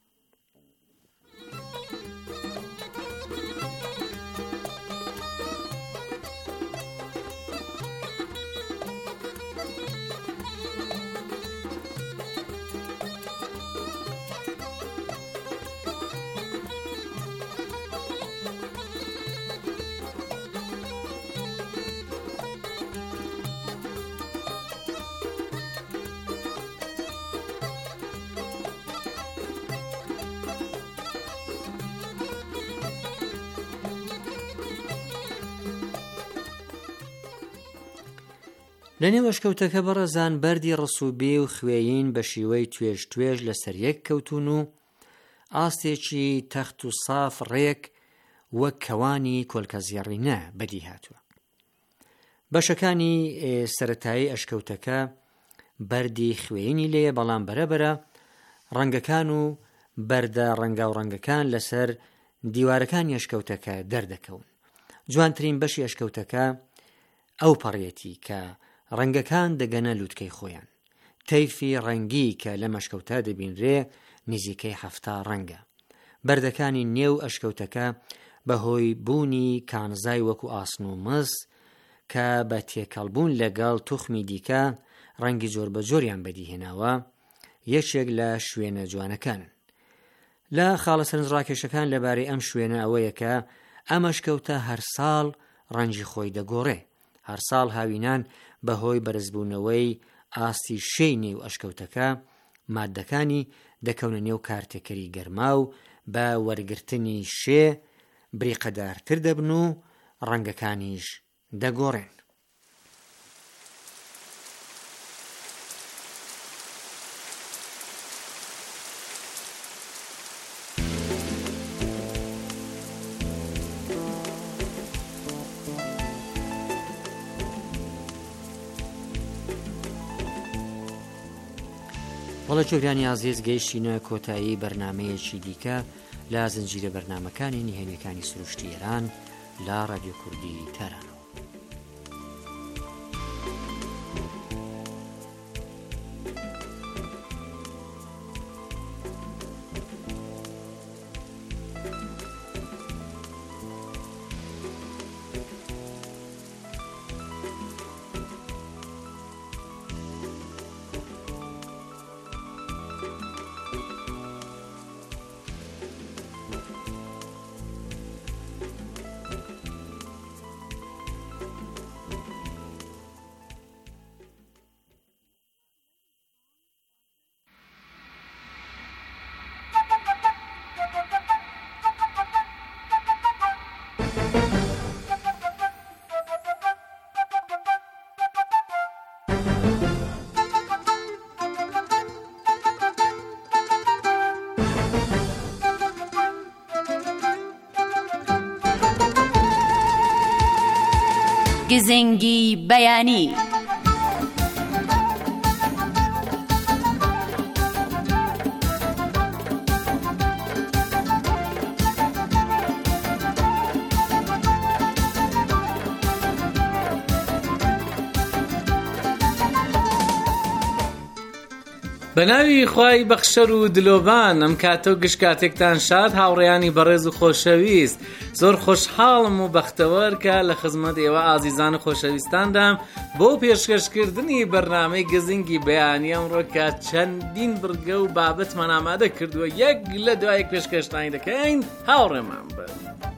لە نێو ئەشکەوتەکە بەڕێزان بەردی ڕسوبێ و خوێین بە شیوەی توێژ توێژ لەسەر یەک کەوتون و ئاستێکی تەخت و ساف ڕێک وەک کەوانی کۆلکە زیێڕینە بەدی هاتووە. بەشەکانی سەرەتایی ئەشکەوتەکە بەردی خوێینی لێیە، بەڵام بەرەبەرە ڕەنگەکان و بەردە ڕەنگا و ڕەنگەکان لەسەر دیوارەکانی ئەشکەوتەکە دەردەکەون. جوانترین بەشی ئەشکەوتەکە ئەو پەڕیەتی کە ڕەنگەکان دەگەنە لووتکەی خۆیان. تەیفی ڕەنگی کە لە مەشکەوتە دەبینرێ نزیکەی هەفتا ڕەنگە. بەردەکانی نێو ئەشکەوتەکە بەهۆی بوونی کانزای وەکو ئاسن و مس کە بە تێکەڵبوون لەگەڵ توخمی دیکە ڕەنگی جۆر بە جۆریان بەدیهێناوە یەکێک لە شوێنە جوانەکانن. لە خاڵە سەرنجڕاکێشەکان لەبارەی ئەم شوێنە ئەوەیە کە ئەم ئەشکەوتە هەر ساڵ ڕەنجی خۆی دەگۆڕێ. هەر ساڵ هاوینان بەهۆی بەرزبوونەوەی ئاستی شەی نێو ئەشکەوتەکە مادەکانی دەکەونە نێو کارتێکەری گەرما و بە وەرگرتنی شێ بریقەدارتر دەبن و ڕەنگەکانیش دەگۆڕێن. وەڵە جۆگرانی ئازیز گەیشتینە کۆتایی بەرنامەیەکی دیکە لە زنجیرە بەرنامەکانی نهێنیەکانی سروشتی ئێران لە رادیۆ کوردی تاران. گزنگی بەیانی. بەناوی خوای بەخشەر و دلۆبان، ئەم کاتە و گشت کاتێکتان شاد هاوڕێیانی بەڕێز و خۆشەویست. زۆر خۆشحاڵم و بەختەوەر کە لە خزمەت ئێوە ئازیزان و خۆشەویستاندام بۆ پێشکەشکردنی بەرنامەی گزنگی بەیانی ئەمڕۆ کە چەندین بڕگە و بابەتمان ئامادە کردووە. یەک لە دوایەک پێشکەشتانی دەکەین، هاوڕێمان بن.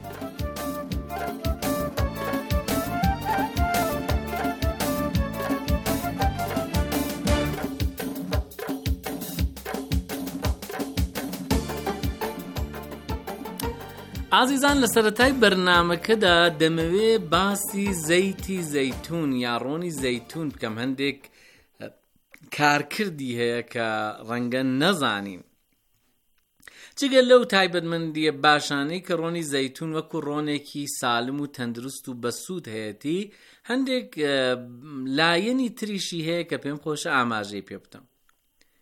ئازیزان، لە سەرەتای بەرنامەکەدا دەمەوێ باسی زەیتی زەیتون یا ڕۆنی زەیتون بکەم. هەندێک کارکردی هەیە کە ڕەنگە نەزانین. جگە لەو تایبەتمەندیە باشانەی کە ڕۆنی زەیتون وەکو ڕۆنێکی سالم و تەندروست و بەسوود هەیەتی، هەندێک لایەنی تریشی هەیە کە پێم خۆشە ئاماژەی پێ بکەم.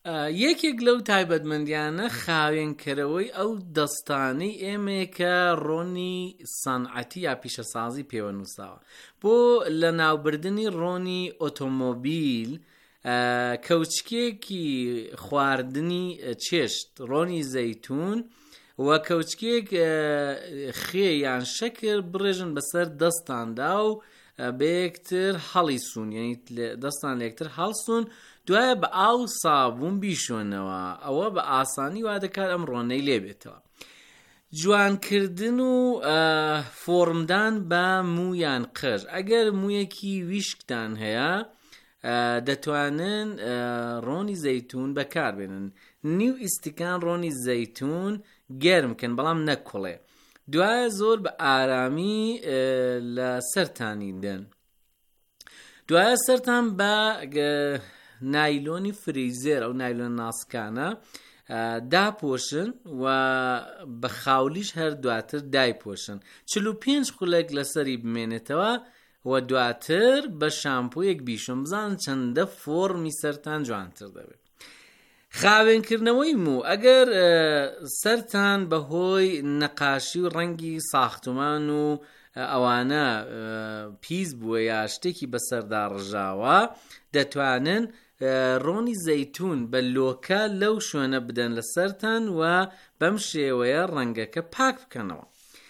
یەکێک لەو تایبەتمەندیانە خاوێنکەرەوەی ئەو دەستانەی ئێمە کە ڕۆنی سەنعەتی یا پیشەسازی پێوە نووساوە بۆ لە ناوبردنی ڕۆنی ئۆتۆمۆبیل، کەوچکێکی خواردنی چێشت ڕۆنی زەیتون و کەوچکێک خێ یان شەکر بڕێژن بەسەر دەستاندا و بەیەکتر هەڵی سوون، یعنی دەستان لەکتر هەڵسون، دوایە بە ئاو سابوون بیشۆنەوە. ئەوە بە ئاسانی وا دەکات ئەم ڕۆنەی لێبێتەوە. جوانکردن و فۆرمدان بە مویان قەر، ئەگەر مویەکی ویشکتان هەیە دەتوانن ڕۆنی زەیتون بەکاربێنن. نیو ئیستیکان ڕۆنی زەیتون گەرمکەن بەڵام نەکوڵێ، دوایە زۆر بە ئارامی لە سەرتانی دەن. دوایە سەرتان بە نایلۆنی فریزێر ئەو نایلۆن ناسکانە داپۆشن و بە خاولیش هەر دواتر دایپۆشن. چل و پێنج خولێک لەسەری بمێنێتەوە و دواتر بە شامپۆیەک بیشۆن، بزان چەندە فۆرمی سەرتان جوانتر دەبێت. خاوێنکردنەوەی مو، ئەگەر سەرتان بەهۆی نەقاشی و ڕەنگی ساختمان و ئەوانە پیس بووە یا شتێکی بەسەردا ڕژاوە، دەتوانن ڕۆنی زەیتون بە لۆکە لەو شوێنە بدەن لە سەرتان و بەم شێوەیە ڕەنگەکە پاک بکەنەوە.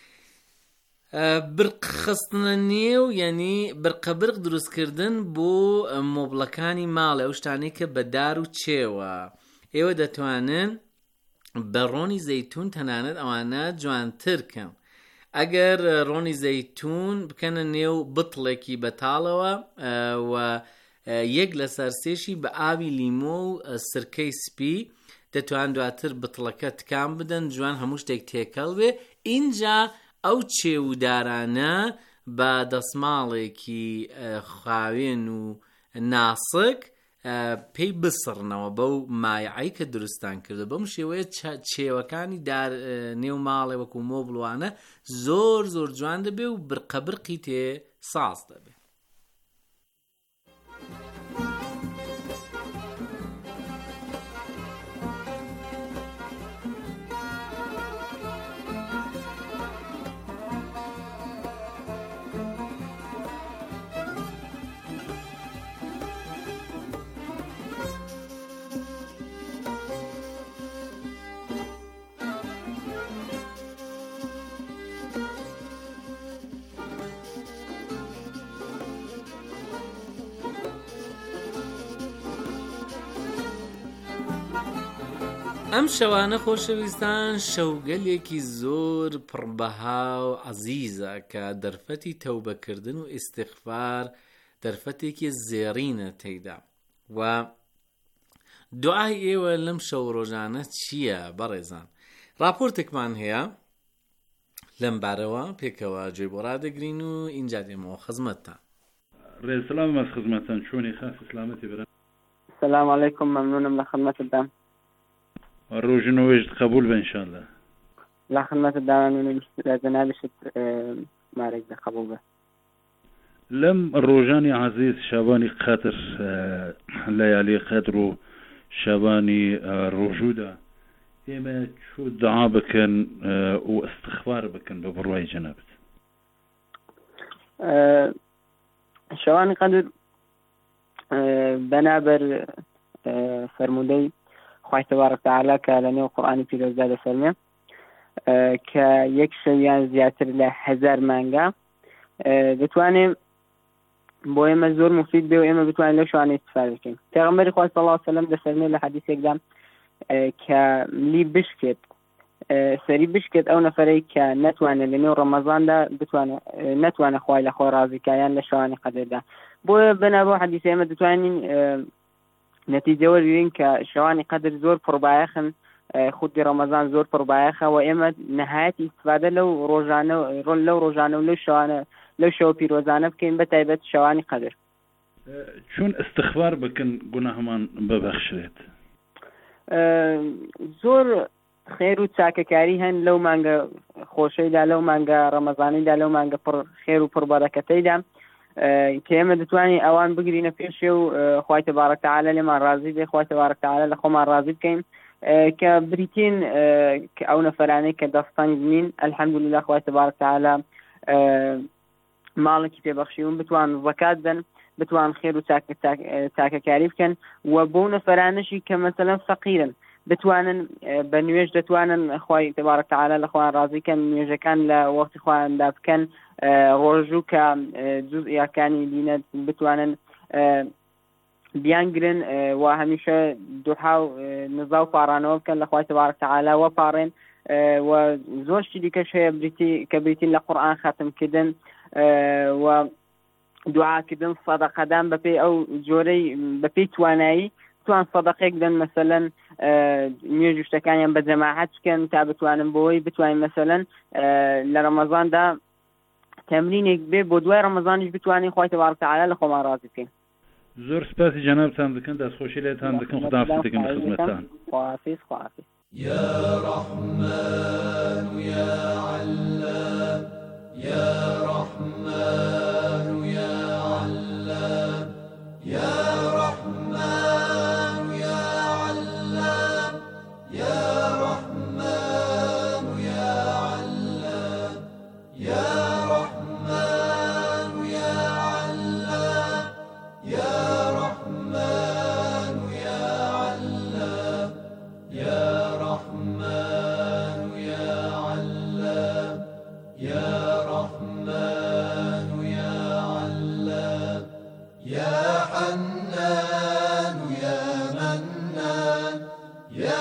برقخستنە نێو، یعنی برقەبرق دروستکردن بۆ مۆبڵەکانی ماڵێ، ئەو شتانەی کە بەدار و چێوە، ئێوە دەتوانن بە ڕۆنی زەیتون تەنانەت ئەوانە جوانترکەن. ئەگەر ڕۆنی زەیتون بکەنە نێو بتڵێکی بەتاڵەوە و یەک لە سەرسێشی بە ئاوی لیمۆ و سرکەی سپی، دەتوان دواتر بتڵەکە تکان بدەن، جوان هەموو شتێک تێکەڵ بێ. اینجا ئەو چێودارانە بە دەسماڵێکی خاوێن و ناسک پێی بسڕنەوە بەو مایعی کە دروستان کردو. بەم شێوەیە چێوەکانی نێو ماڵێ وەکو مۆبڵوانە زۆر زۆر جوان دەبێ و برقەبرقی تێ ساز دەبێ. ئەم شەوانە خۆشەویستان شەوگەلێکی زۆر پڕبەها و عەزیزە کە دەرفەتی تەوبەکردن و ئیستیغفار دەرفەتێکی زێڕینە تێیدا. و دوعای ئێوە لەم شەو ڕۆژانە چییە بەڕێزان؟ راپۆرتێکمان هەیە لەم بارەوە پێکەوە گوێی بۆ ڕادەگرین و ئینجا دێمەوە خزمەتتان. ڕێزسەلام مەس خزمەتتان، چۆنی خاص سلامەتی برا؟ سلام علیکم، مەمنونم لە خزمەتتان. ڕۆژنەوەیشت قبول بە ئینشاءالله. لە خزمەتتان لە جەنابشت مارێک دە قبول بە. لەم ڕۆژانی عەزیز شابانی قەدر، لەیالی قەدر و شابانی ڕۆژوودا ئێمە چوو دعا بکەن و ئەستیغفار بکەن بە بڕوای جەنابەت. شابانی قەدر بەنابەر فەرموودەی خوای تبارک تعالی کە لە نێو قورئانی پیرۆزدا دەفەرمێ کە یەک شەویان زیاتر لە هەزار مانگە دەتوانێت بۆ ئێمە زۆر مفید بێ و ئێمە بتوانین لەو شوانەی استفادە بکەین. پێغەمبەری خوا صلی الله علیه و سەلەم دەفەرمێ لە حەدیثێکدا کە ملی بشکێت سەری بشکێت ئەو نەفەرەی کە نەتوانێت لە نێو ڕەمەزاندا بتوانێت نەتوانێت خوای لە خۆ ڕازیکایان لە شەوانی قەدردا. بۆیە بەنابەو حەدیث ئێمە دەتوانین نەتیجەوە ببین کە شەوانی قەدر زۆر پڕبایەخن، خودی ڕەمەزان زۆر پڕبایەخە و ئێمە نەهایەتی استفادە لەو ڕۆژانە لەو ڕۆژانە و لەو شەوانە لەو شەو پیرۆزانە بکەین بە تایبەت شەوانی قەدر. چون ئیستیغفار بکەن گوناهمان ببەخشرێت. زۆر خێر و چاکەکاری هەن لەو مانگە خۆشەیدا، لەو مانگە ڕەمەزانیدا، لەو مانگە پڕ خێر و پڕبەرەکەتەیدا. کێمە دەتوانین ئەوان بگرینە پێشێ و خوای تبارەک تەعالە لێمان ڕازی بێ، خوای تبارەک تەعالە لە خۆمان ڕازی بکەین کە بریتین ئەو نەفەرانەی کە دەستانی بنین ئەلحەمدولillah خوای تبارەک تەعالە ماڵێکی پێبەخشیون بتوان زەکات بدەن، بتوان خێر و چاکەکاری بکەن و بۆ نەفەرانشی کە مەسەلەن فەقیرن بتوانن بە نوێژ دەتوانن خوای تبارەک تەعالە لە خۆیان ڕازی کەن نوێژەکان لە وەختی خۆیاندا بکەن، ڕۆژوو کە جوزئیەکانی دینە بتوانن بیانگرن و هەمیشە دوحا و نزا و پاڕانەوە بکەن لە خوای تبارەک تەعالە وەپاڕێن و زۆر شتی دیکەش هەیە کە بریتین لە قورئان خاتمکردن و دوعاکردن سەدەقەدان بەپێی ئەو جۆرەی بەپێی توانایی توان سەدەقەیەک بدەن مەسەلەن نوێژ و شتەکانیان بە جەماعەت بکەن تا بتوانن بۆی بتوانین مەسەلەن لە ڕەمەزاندا تەمرینێک بێ بۆ دوای ڕەمەزانیش بتوانین خوای تبارەک تەعالە لە خۆمان ڕازی بکەین. زۆر سپاسی جەنابتان دەکەن، دەستخۆشی لێتان دەکەن، خوداحافیز دەکەن لە خزمەتتان. خواحافیز خواحافیز. يا رحمن يا علام يا رحمن يا علام يا رحمن يا علام يا رحمن يا علام يا رحمن يا علام يا رحمن يا علام يا رحمن يا علام يا رحمن يا علام يا حنان يا منان يا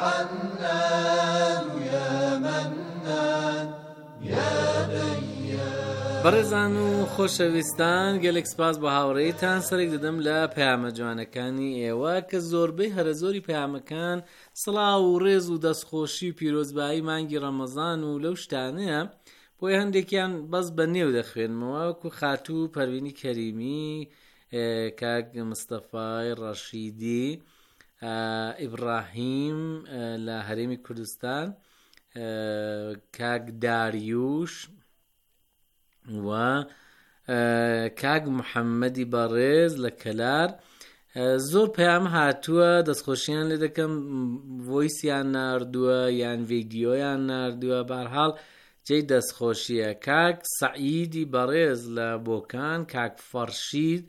حنان يا منان يا ديان. بەڕێزان و خۆشەویستان، گەلێک سپاس بۆ هاوڕێیتان. سەرێک دەدەم لە پەیامە جوانەکانی ئێوە کە زۆربەی هەرە زۆری پەیامەکان سڵاو و ڕێز و دەستخۆشی و پیرۆزبایی مانگی ڕەمەزان و لەو شتانەیە، بۆی هەندێکیان بەس بە نێو دەخوێنمەوە وەکو خاتوو پەروینی کەریمی، کاک مستەفای ڕەشیدی، ئیبراهیم لە هەرێمی کوردستان، کاک داریوش و کاک محەممەدی بەڕێز لە کەلار. زۆر پەیام هاتووە، دەستخۆشییان لێ دەکەم، ڤۆیسیان ناردووە یان ڤیدیۆیان ناردووە، بەهەرحاڵ جێی دەستخۆشیە. کاک سەعیدی بەڕێز لە بۆکان، کاک فەرشید،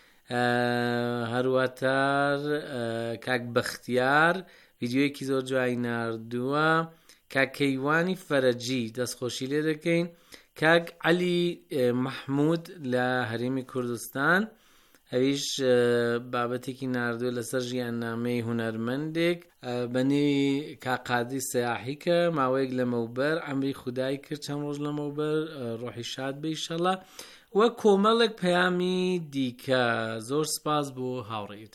هەروەتار کاک بەختیار ڤیدیۆیەکی زۆر جوای ناردووە، کاک کەیوانی فەرەجی دەستخۆشی لێ دەکەین، کاک عەلی مەحموود لە هەرێمی کوردستان، ئەویش بابەتێکی ناردووە لەسەر ژیاننامەی هونەرمەندێک بەنێوی کاقادی سەیاحی کە ماوەیەک لە مەوبەر ئەمری خودای کرد چەند ڕۆژ لە مەوبەر، ڕۆحی شاد بێ ئینشەڵڵا، وە کۆمەڵێک پەیامی دیکە. زۆر سپاس بۆ هاوڕێیتان.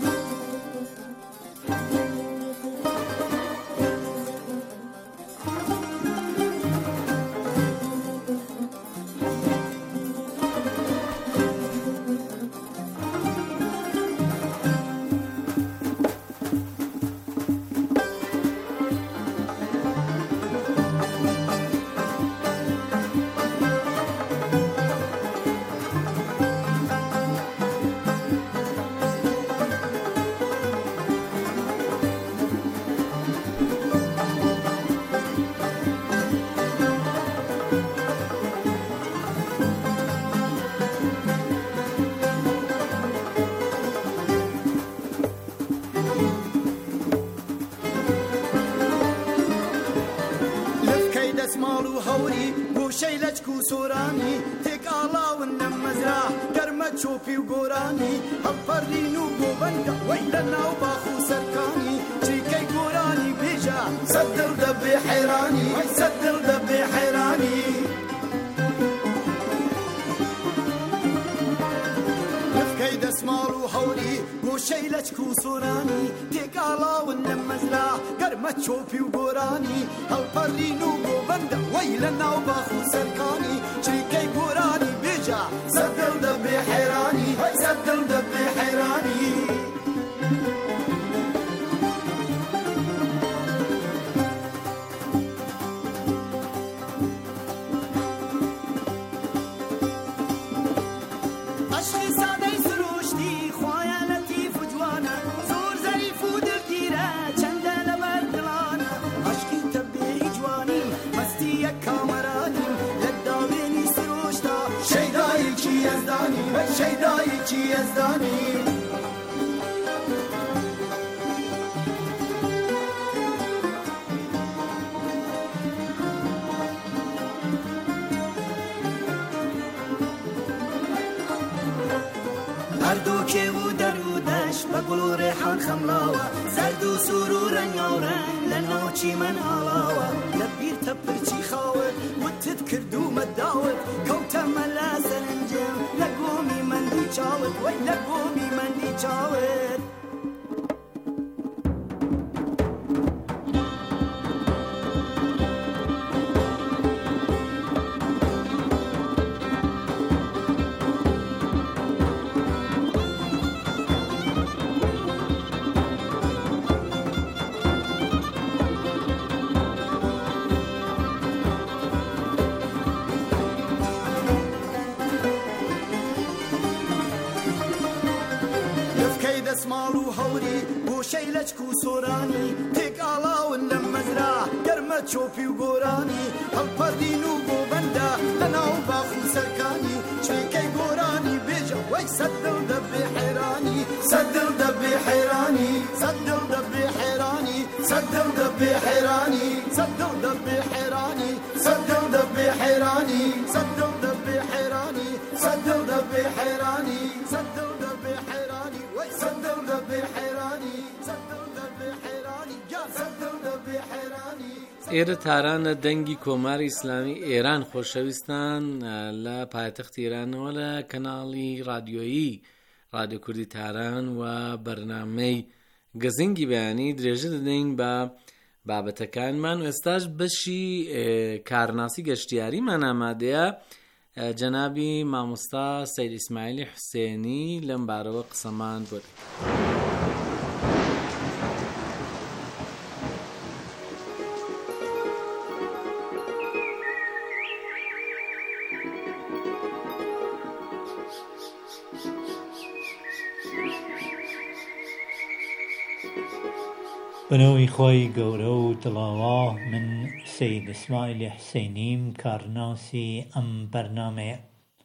دەسماڵ و هەوری گۆشەی لەچک و سۆرانی تێک ئاڵاون لەم مەزرا گەرمە چۆپی و گۆرانی هەڵپەڕین و گۆبەندە وەی لە ناو باخ و سەرکانی چریکەی گۆرانی بێژە سەد دڵ دەبێ حەیرانی وەی سەد دڵ دەبێ حەیرانی لەفکەی دەسماڵ و هەوری گۆشەی لەچک و سۆرانی تێک ئاڵاون لەم مەزرا گەرمە چۆپی و گۆرانی هەڵپەڕین و گۆبەندە وەی لە ناو باخ و سەرکانی چریکەی گۆرانی بێژە سەد دڵ دەبێ حەیرانی وەی سەد دڵ دەبێ حەیرانی وای شیدایی چی از دانی هردو که و درودش و گل و ریحان خملاوه زرد و سور و رنگ و رنگ لناو چی من آلاوه لبیر تبر چی خاوه و تذکرد و مداوه کوتا ملا سرنجم لقومی من دی چاوت وی لقومی من دی چاوت اسمال و هوری بو شیلچ کو سورانی تک علاون لم مزرع گرمت چوپی و گورانی هل پردین و گوبنده لناو باخو سرکانی چویکی گورانی بیجا وی صدل دبی حیرانی صدل دبی حیرانی صدل دبی حیرانی صدل دبی حیرانی صدل دبی حیرانی صدل دبی حیرانی صدل دبی حیرانی صدل دبی حیرانی صدل دبی حیرانی وی صدل دبی حیرانی صدل دبی حیرانی یا صدل دبی حیرانی ئێرە تارانە دەنگی کۆماری ئیسلامی ئێران خۆشەویستان لە پایتەختی ئێرانەوە لە کەناڵی رادیۆیی رادیۆ کوردی تاران و بەرنامەی گەزینگی بەیانی درێژە دەدەین بە بابەتەکانمان و ئێستاش بەشی کارناسی گەشتیاریمان ئامادەیە. جەنابی مامۆستا سەید ئیسماعیلی حوسێنی لەم بارەوە قسەمان بۆ بنەوەی خۆی گەورە و دڵاوا من سەید ئیسماعیلی حوسێنیم کارناسی ئەم بەرنامەیە.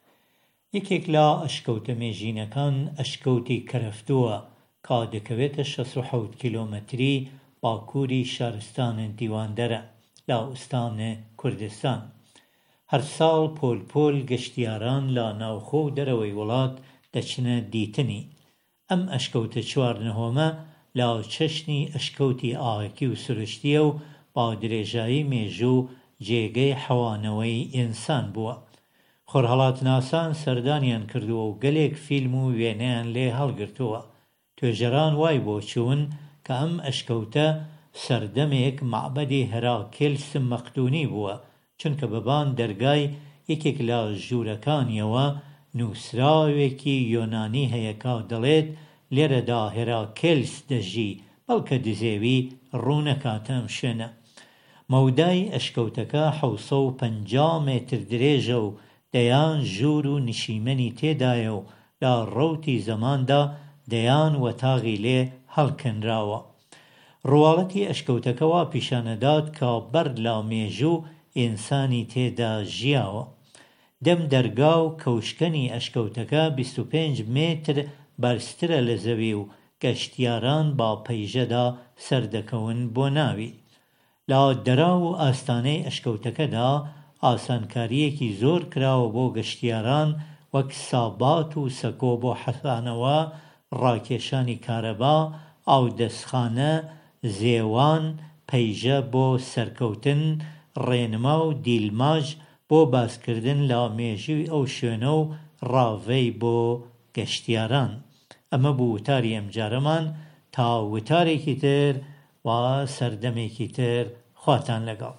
یەکێک لە ئەشکەوتە مێژینەکان ئەشکەوتی کەرەفتووە کا دەکەوێتە شەست و حەوت کیلۆمەتری باکووری شارستانە دیواندەرە لە ئوستانە کوردستان. هەر ساڵ پۆل پۆل گەشتیاران لە ناوخۆ و دەرەوەی وڵات دەچنە دیتنی. ئەم ئەشکەوتە چواردنەهۆمە لە چەشنی ئەشکەوتی ئاهەکی و سروشتیە و با درێژایی مێژوو جێگەی حەوانەوەی ئینسان بووە. خۆرهەڵاتناسان سەردانیان کردووە و گەلێک فیلم و وێنەیان لێ هەڵگرتووە. توێژەران وای بۆ چوون کە ئەم ئەشکەوتە سەردەمێک مەعبەدی هەراکلس مەختوونی بووە، چونکە بەبان دەرگای یەکێک لە ژوورەکانیەوە نووسراوێکی یۆنانی هەیە کە دەڵێت لێرەدا هێراکلس دەژی، بەڵکە دزێوی ڕوونەکاتە ئەم شوێنە. مەودای ئەشکەوتەکە حەوسە و پەنجا مێتر درێژە و دەیان ژوور و نشیمەنی تێدایە و لە ڕەوتی زەماندا دەیان وەتاغی لێ هەڵکەنراوە. ڕواڵەتی ئەشکەوتەکە وا پیشانەدات کە بەر لە مێژوو ئینسانی تێدا ژیاوە. دەم دەرگا و کەوشکەنی ئەشکەوتەکە بیست و پێنج مێتر بەرزترە لە زەوی و گەشتیاران با پەیژەدا سەردەکەون بۆ ناوی. لە دەرا و ئاستانەی ئەشکەوتەکەدا ئاسانکاریەکی زۆر کراوە بۆ گەشتیاران وەک سابات و سەکۆ بۆ حەسانەوە، ڕاکێشانی کارەبا، ئاودەستخانە، زێوان، پەیژە بۆ سەرکەوتن، ڕێنما و دیلماژ بۆ باسکردن لە مێژووی ئەو شوێنە و ڕاوەی بۆ گەشتیاران. ئەمە بوو وتاری ئەم جارەمان، تا وتارێکی تر و سەردەمێکی تر خواتان لەگەڵ.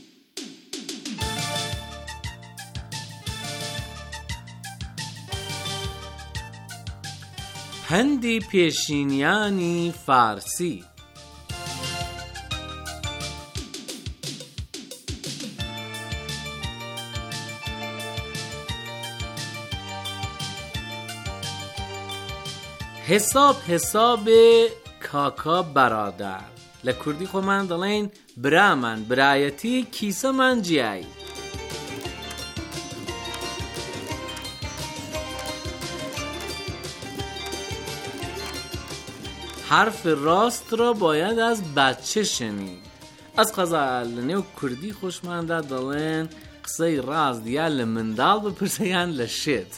هەندی پێشینیانی فارسی. حساب حساب کاکا برادر لە کوردی خۆمان دەڵێن برامان برایەتی کیسەمان جیایی. حرف راست را باید از بچه شنید. از قەزا لە نێو کوردی خۆشماندا دەڵێن قسەی ڕاست دیار لە منداڵ بپرسەیان لە شێت.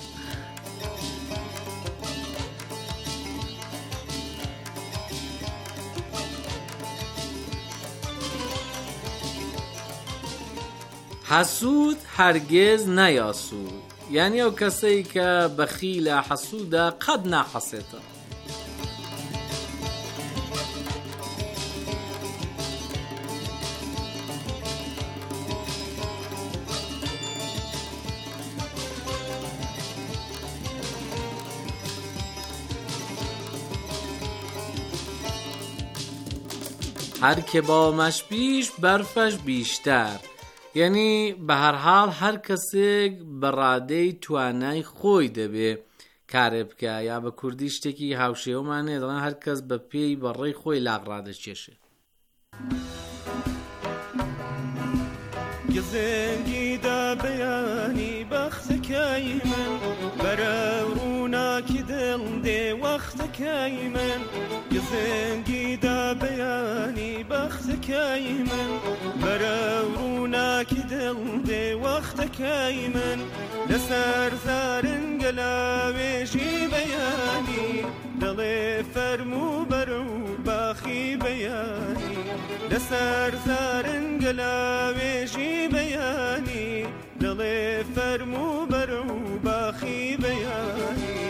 حەسوود هەرگێز نەیاسوود، یعنی ئەو کەسەی کە بەخیلە حەسوودە قەت ناحەسێتە. هەر کێ باوەمەش بیش بەرفەش بیشتر، یعنی بە هەر حاڵ هەر کەسێک بە ڕادەی توانای خۆی دەبێ کارێ بکە، یا بە کوردی شتێکی هاوشێوەمانێ دەڵێن هەر کەس بە پێی بەڕێی خۆی لاغ ڕادەچێشێ. گزنگیدا بەیانی بەختەکەی من بەرە ڕووناکی دڵ دێ وەختەکەی من گزنگیدا بەیانی بەختەکەی من بەرە ڕووناکی دڵ دێ وەختەکەی من لەسەر زارنگە لاوێژی بەیانی دڵێ فەرموو بەرە و باخی بەیانی لەسەر زارنگە لاوێژی بەیانی دڵێ فەرموو بەرە و باخی بەیانی.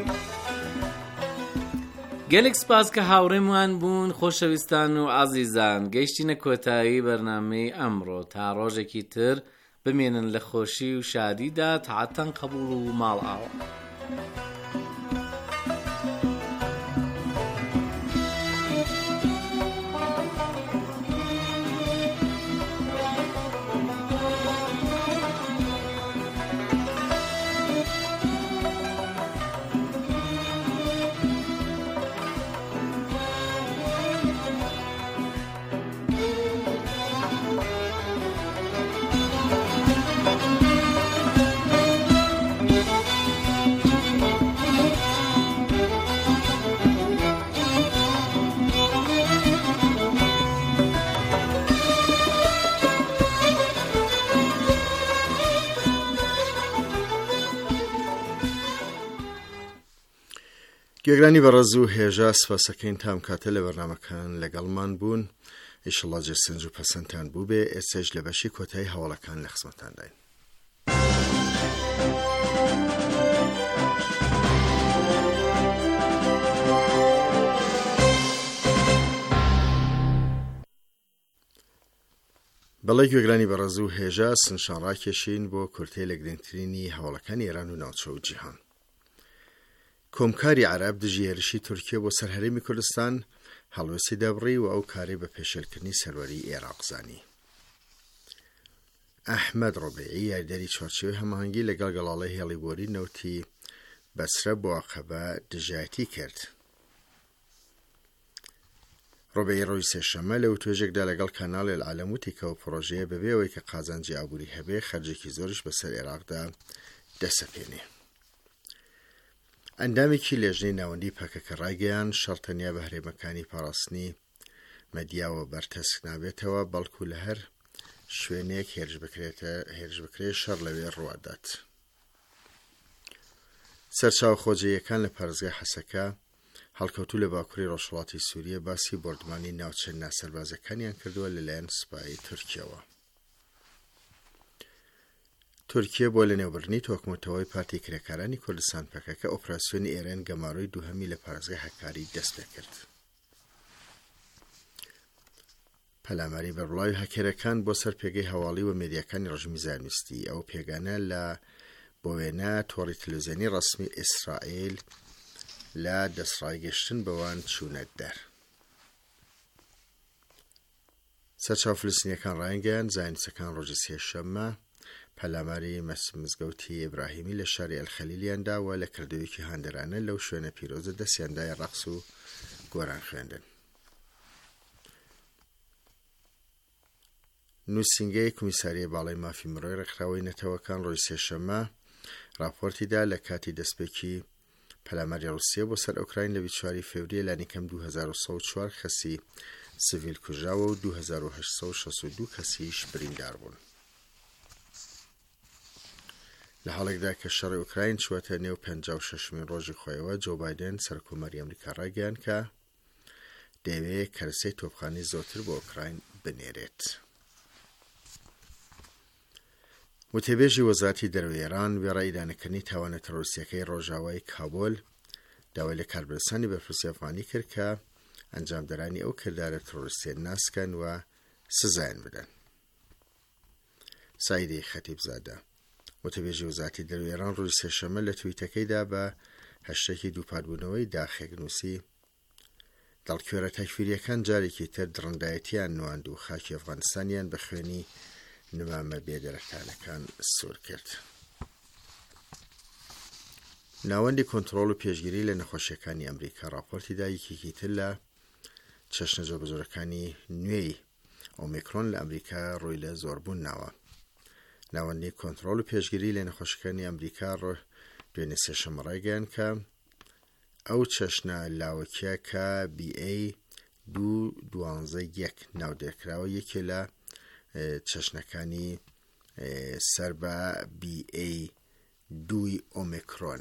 گەلێک سپاس کە هاوڕێمان بوون. خۆشەویستان و عەزیزان، گەیشتینە کۆتایی بەرنامەی ئەمڕۆ. تا ڕۆژێکی تر بمێنن لە خۆشی و شادیدا، تاعەتان قەبوڵ و ماڵ ئاوە. گوێگرانی بەڕێز و هێژا، سپاسەکەین تام کاتە لە بەرنامەکان لەگەڵمان بوون. ئینشەڵڵا جێرسنج و پەسەندتان بوو بێ. ئێستش لە بەشی کۆتایی هەواڵەکان لە خزمەتانداین. بەڵێ گوێگرانی بەڕێز و هێژا، سنشان ڕاکێشین بۆ کورتەی لە گرنگترینی هەواڵەکانی ئێران و ناوچە و جیهان. کۆمکاری عەرەب دژی هێرشی تورکیە بۆ سەرهەرێمی کوردستان هەڵوێستی دەبڕی و ئەو کاری بە پێشێلکردنی سەروەری عێراق زانی. ئەحمەد ڕۆبێعی یاریدەری چوارچێوەی هەماهەنگی لەگەڵ گەڵاڵەی هێڵیبۆری نەوتی بەسرە بۆ عەقەبە دژایەتی کرد. ڕۆبێعی ڕۆژی سێشەممە لە توێژێکدا لەگەڵ کاناڵی العالەم وتی کە ئەو پرۆژەیە بەبێ ئەوەی کە قازانجی ئابووری هەبێ خەرجێکی زۆریش بەسەر عێراقدا دەسەپێنێ. ئەندامێکی لێژنەی ناوەندی پەکەکە ڕایگەیان شەڕ تەنیا بە هەرێمەکانی پاراستنی مەدیاوە بەرتەسک نابێتەوە، بەڵکو لە هەر شوێنێک هێرش بکرێ شەڕ لەوێ ڕوادات. سەرچاو خۆجەیەکان لە پارێزگای حەسەکە هەڵکەوتوو لە باکووری ڕۆژهەڵاتی سووریە باسی بۆردمانی ناوچەند ناسەربازەکانیان کردووە لەلایەن سوپایی تورکیەوە. تورکیە بۆ لە نێوبردنی تۆکمەتەوەی پارتی کرێکارانی کوردستان پەکەکە ئۆپراسیۆنی ئێران گەماڕۆی دووهەمی لە پارێزگای هەکاری دەست پێ کرد. پەلاماری بەربڵاوی هەکێرەکان بۆ سەر پێگەی هەواڵی و مێدیاکانی ڕژمی زانستی. ئەو پێگانە لە بۆ وێنە تۆڕی تەلەڤیزیۆنی ڕەسمی ئیسرائیل لە دەستڕایگەشتن بەوان چوونەت دەر. سەرچاو فلستینیەکان ڕایانگەیان زانستەکان ڕۆژی سێشەممە پەلاماری مزگەوتی ئیبراهیمی لە شاری ئەلخەلیلیانداوە لە کردەوەیەکی هاندەرانە لەو شوێنە پیرۆزە دەستیاندایە ڕەقس و گۆران خوێندن. نووسینگەی کمیساریە باڵای مافی مرۆی ڕێکخراوەی نەتەوەکان ڕۆژی سێشەممە راپۆرتیدا لە کاتی دەستپێکی پەلاماری رووسیا بۆ سەر ئۆکراین لە بیست و چوار فێوریە لانی کەم دوو هەزار و سەد و چوار کەسی سڤیل کوژراوە و دوو هەزار و هەشت سەد و شەست و دوو کەسیش بریندار بوون. لە حاڵێکدا کە شەڕی ئۆکراین چوەتە نێو پەنجا و شەشمین ڕۆژی خۆیەوە، جۆ بایدن سەرکۆمەری ئەمریکا ڕاگەیاند کە دەیەوێت کەرەسەی تۆپخانەی زۆرتر بۆ ئۆکراین بنێرێت. وتێبێژی وەزارەتی دەرەوەی ئێران وێڕای ئیرانەکردنی تاوانە تەرۆریستیەکەی ڕۆژاوای کابۆل داوای لە کاربەرستانی بەرپرسی ئەفغانی کرد کە ئەنجامدەرانی ئەو کردارە تەرۆریستیە ناسکەن و سزایان بدەن. سایدەی خەتیبزادە وتێبێژی وەزارەتی دەرەوەی ئێران ڕۆژی سێشەممە لە تویتەکەیدا بە هەشتێکی دووپاتبوونەوەی داخێک نووسی دڵکوێرە تەکفیریەکان جارێکی تر دڕندایەتیان نواند و خاکی ئەفغانستانیان بە خوێنی نمامە بێدەرەکانەکان سوور کرد. ناوەندی کۆنتڕۆڵ و پێشگیری لە نەخۆشیەکانی ئەمریکا راپۆرتیدا یەکێکی تر لە چەشنە جۆبەجۆرەکانی نوێی ئۆمیکرۆن لە ئەمریکا ڕووی لە زۆربوون ناوە. ناوەندی کۆنتڕۆڵ و پێشگیری لە نەخۆشیەکانی ئەمریکا دوێنێ سێشەممە ڕایگەیاند کە ئەو چەشنە لاوەکیە کە بی ئەی دوو دوانزە یەک ناودێرکراوە یەکێ لە چەشنەکانی سەر بە بی ئەی دووی ئۆمیکرۆن.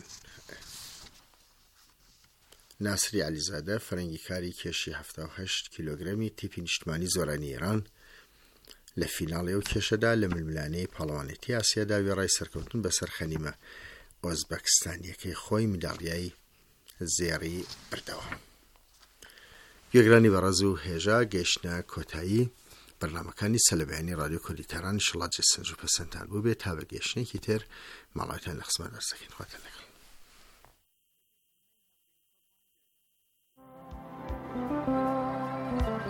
ناسری علیزادە فەرەنگی کاری کێشی هەفتە و هەشت کیلۆگرەمی تیپی نیشتمانی زۆرانی ئێران لە فیناڵی ئەو کێشەدا لە ململانەی پاڵەوانێتی ئاسیادا وێڕای سەرکەوتن بەسەر خەنیمە ئۆزبەکستانیەکەی خۆی منداڵیای زێڕی بردەوە. گوێگرانی بەڕێز و هێژا گەیشتنە کۆتایی بەرنامەکانی سەلەبیانی رادیۆ کوردی تەهران ئینشەڵڵا جێ سەنج و پەسەندتان بوو بێت تا بە گەیشتنێکی تر ماڵاتان لە خزمەت دەرسەکەین. خواتان لەگەڵ.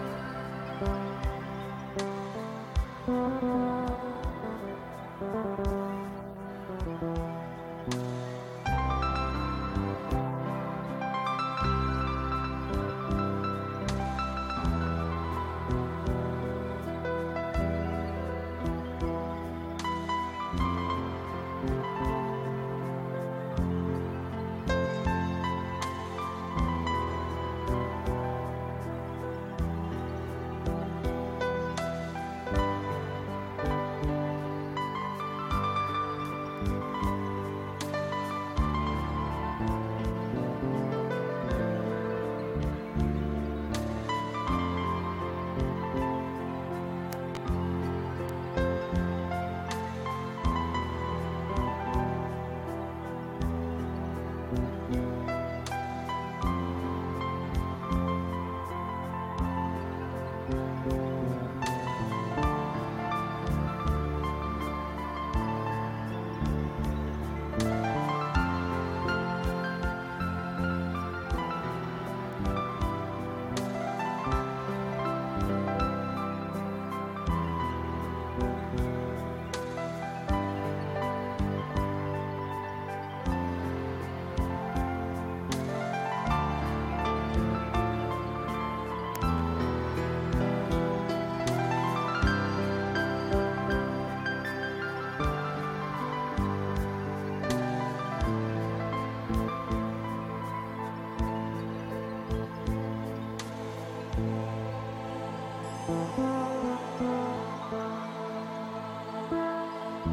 Thank you.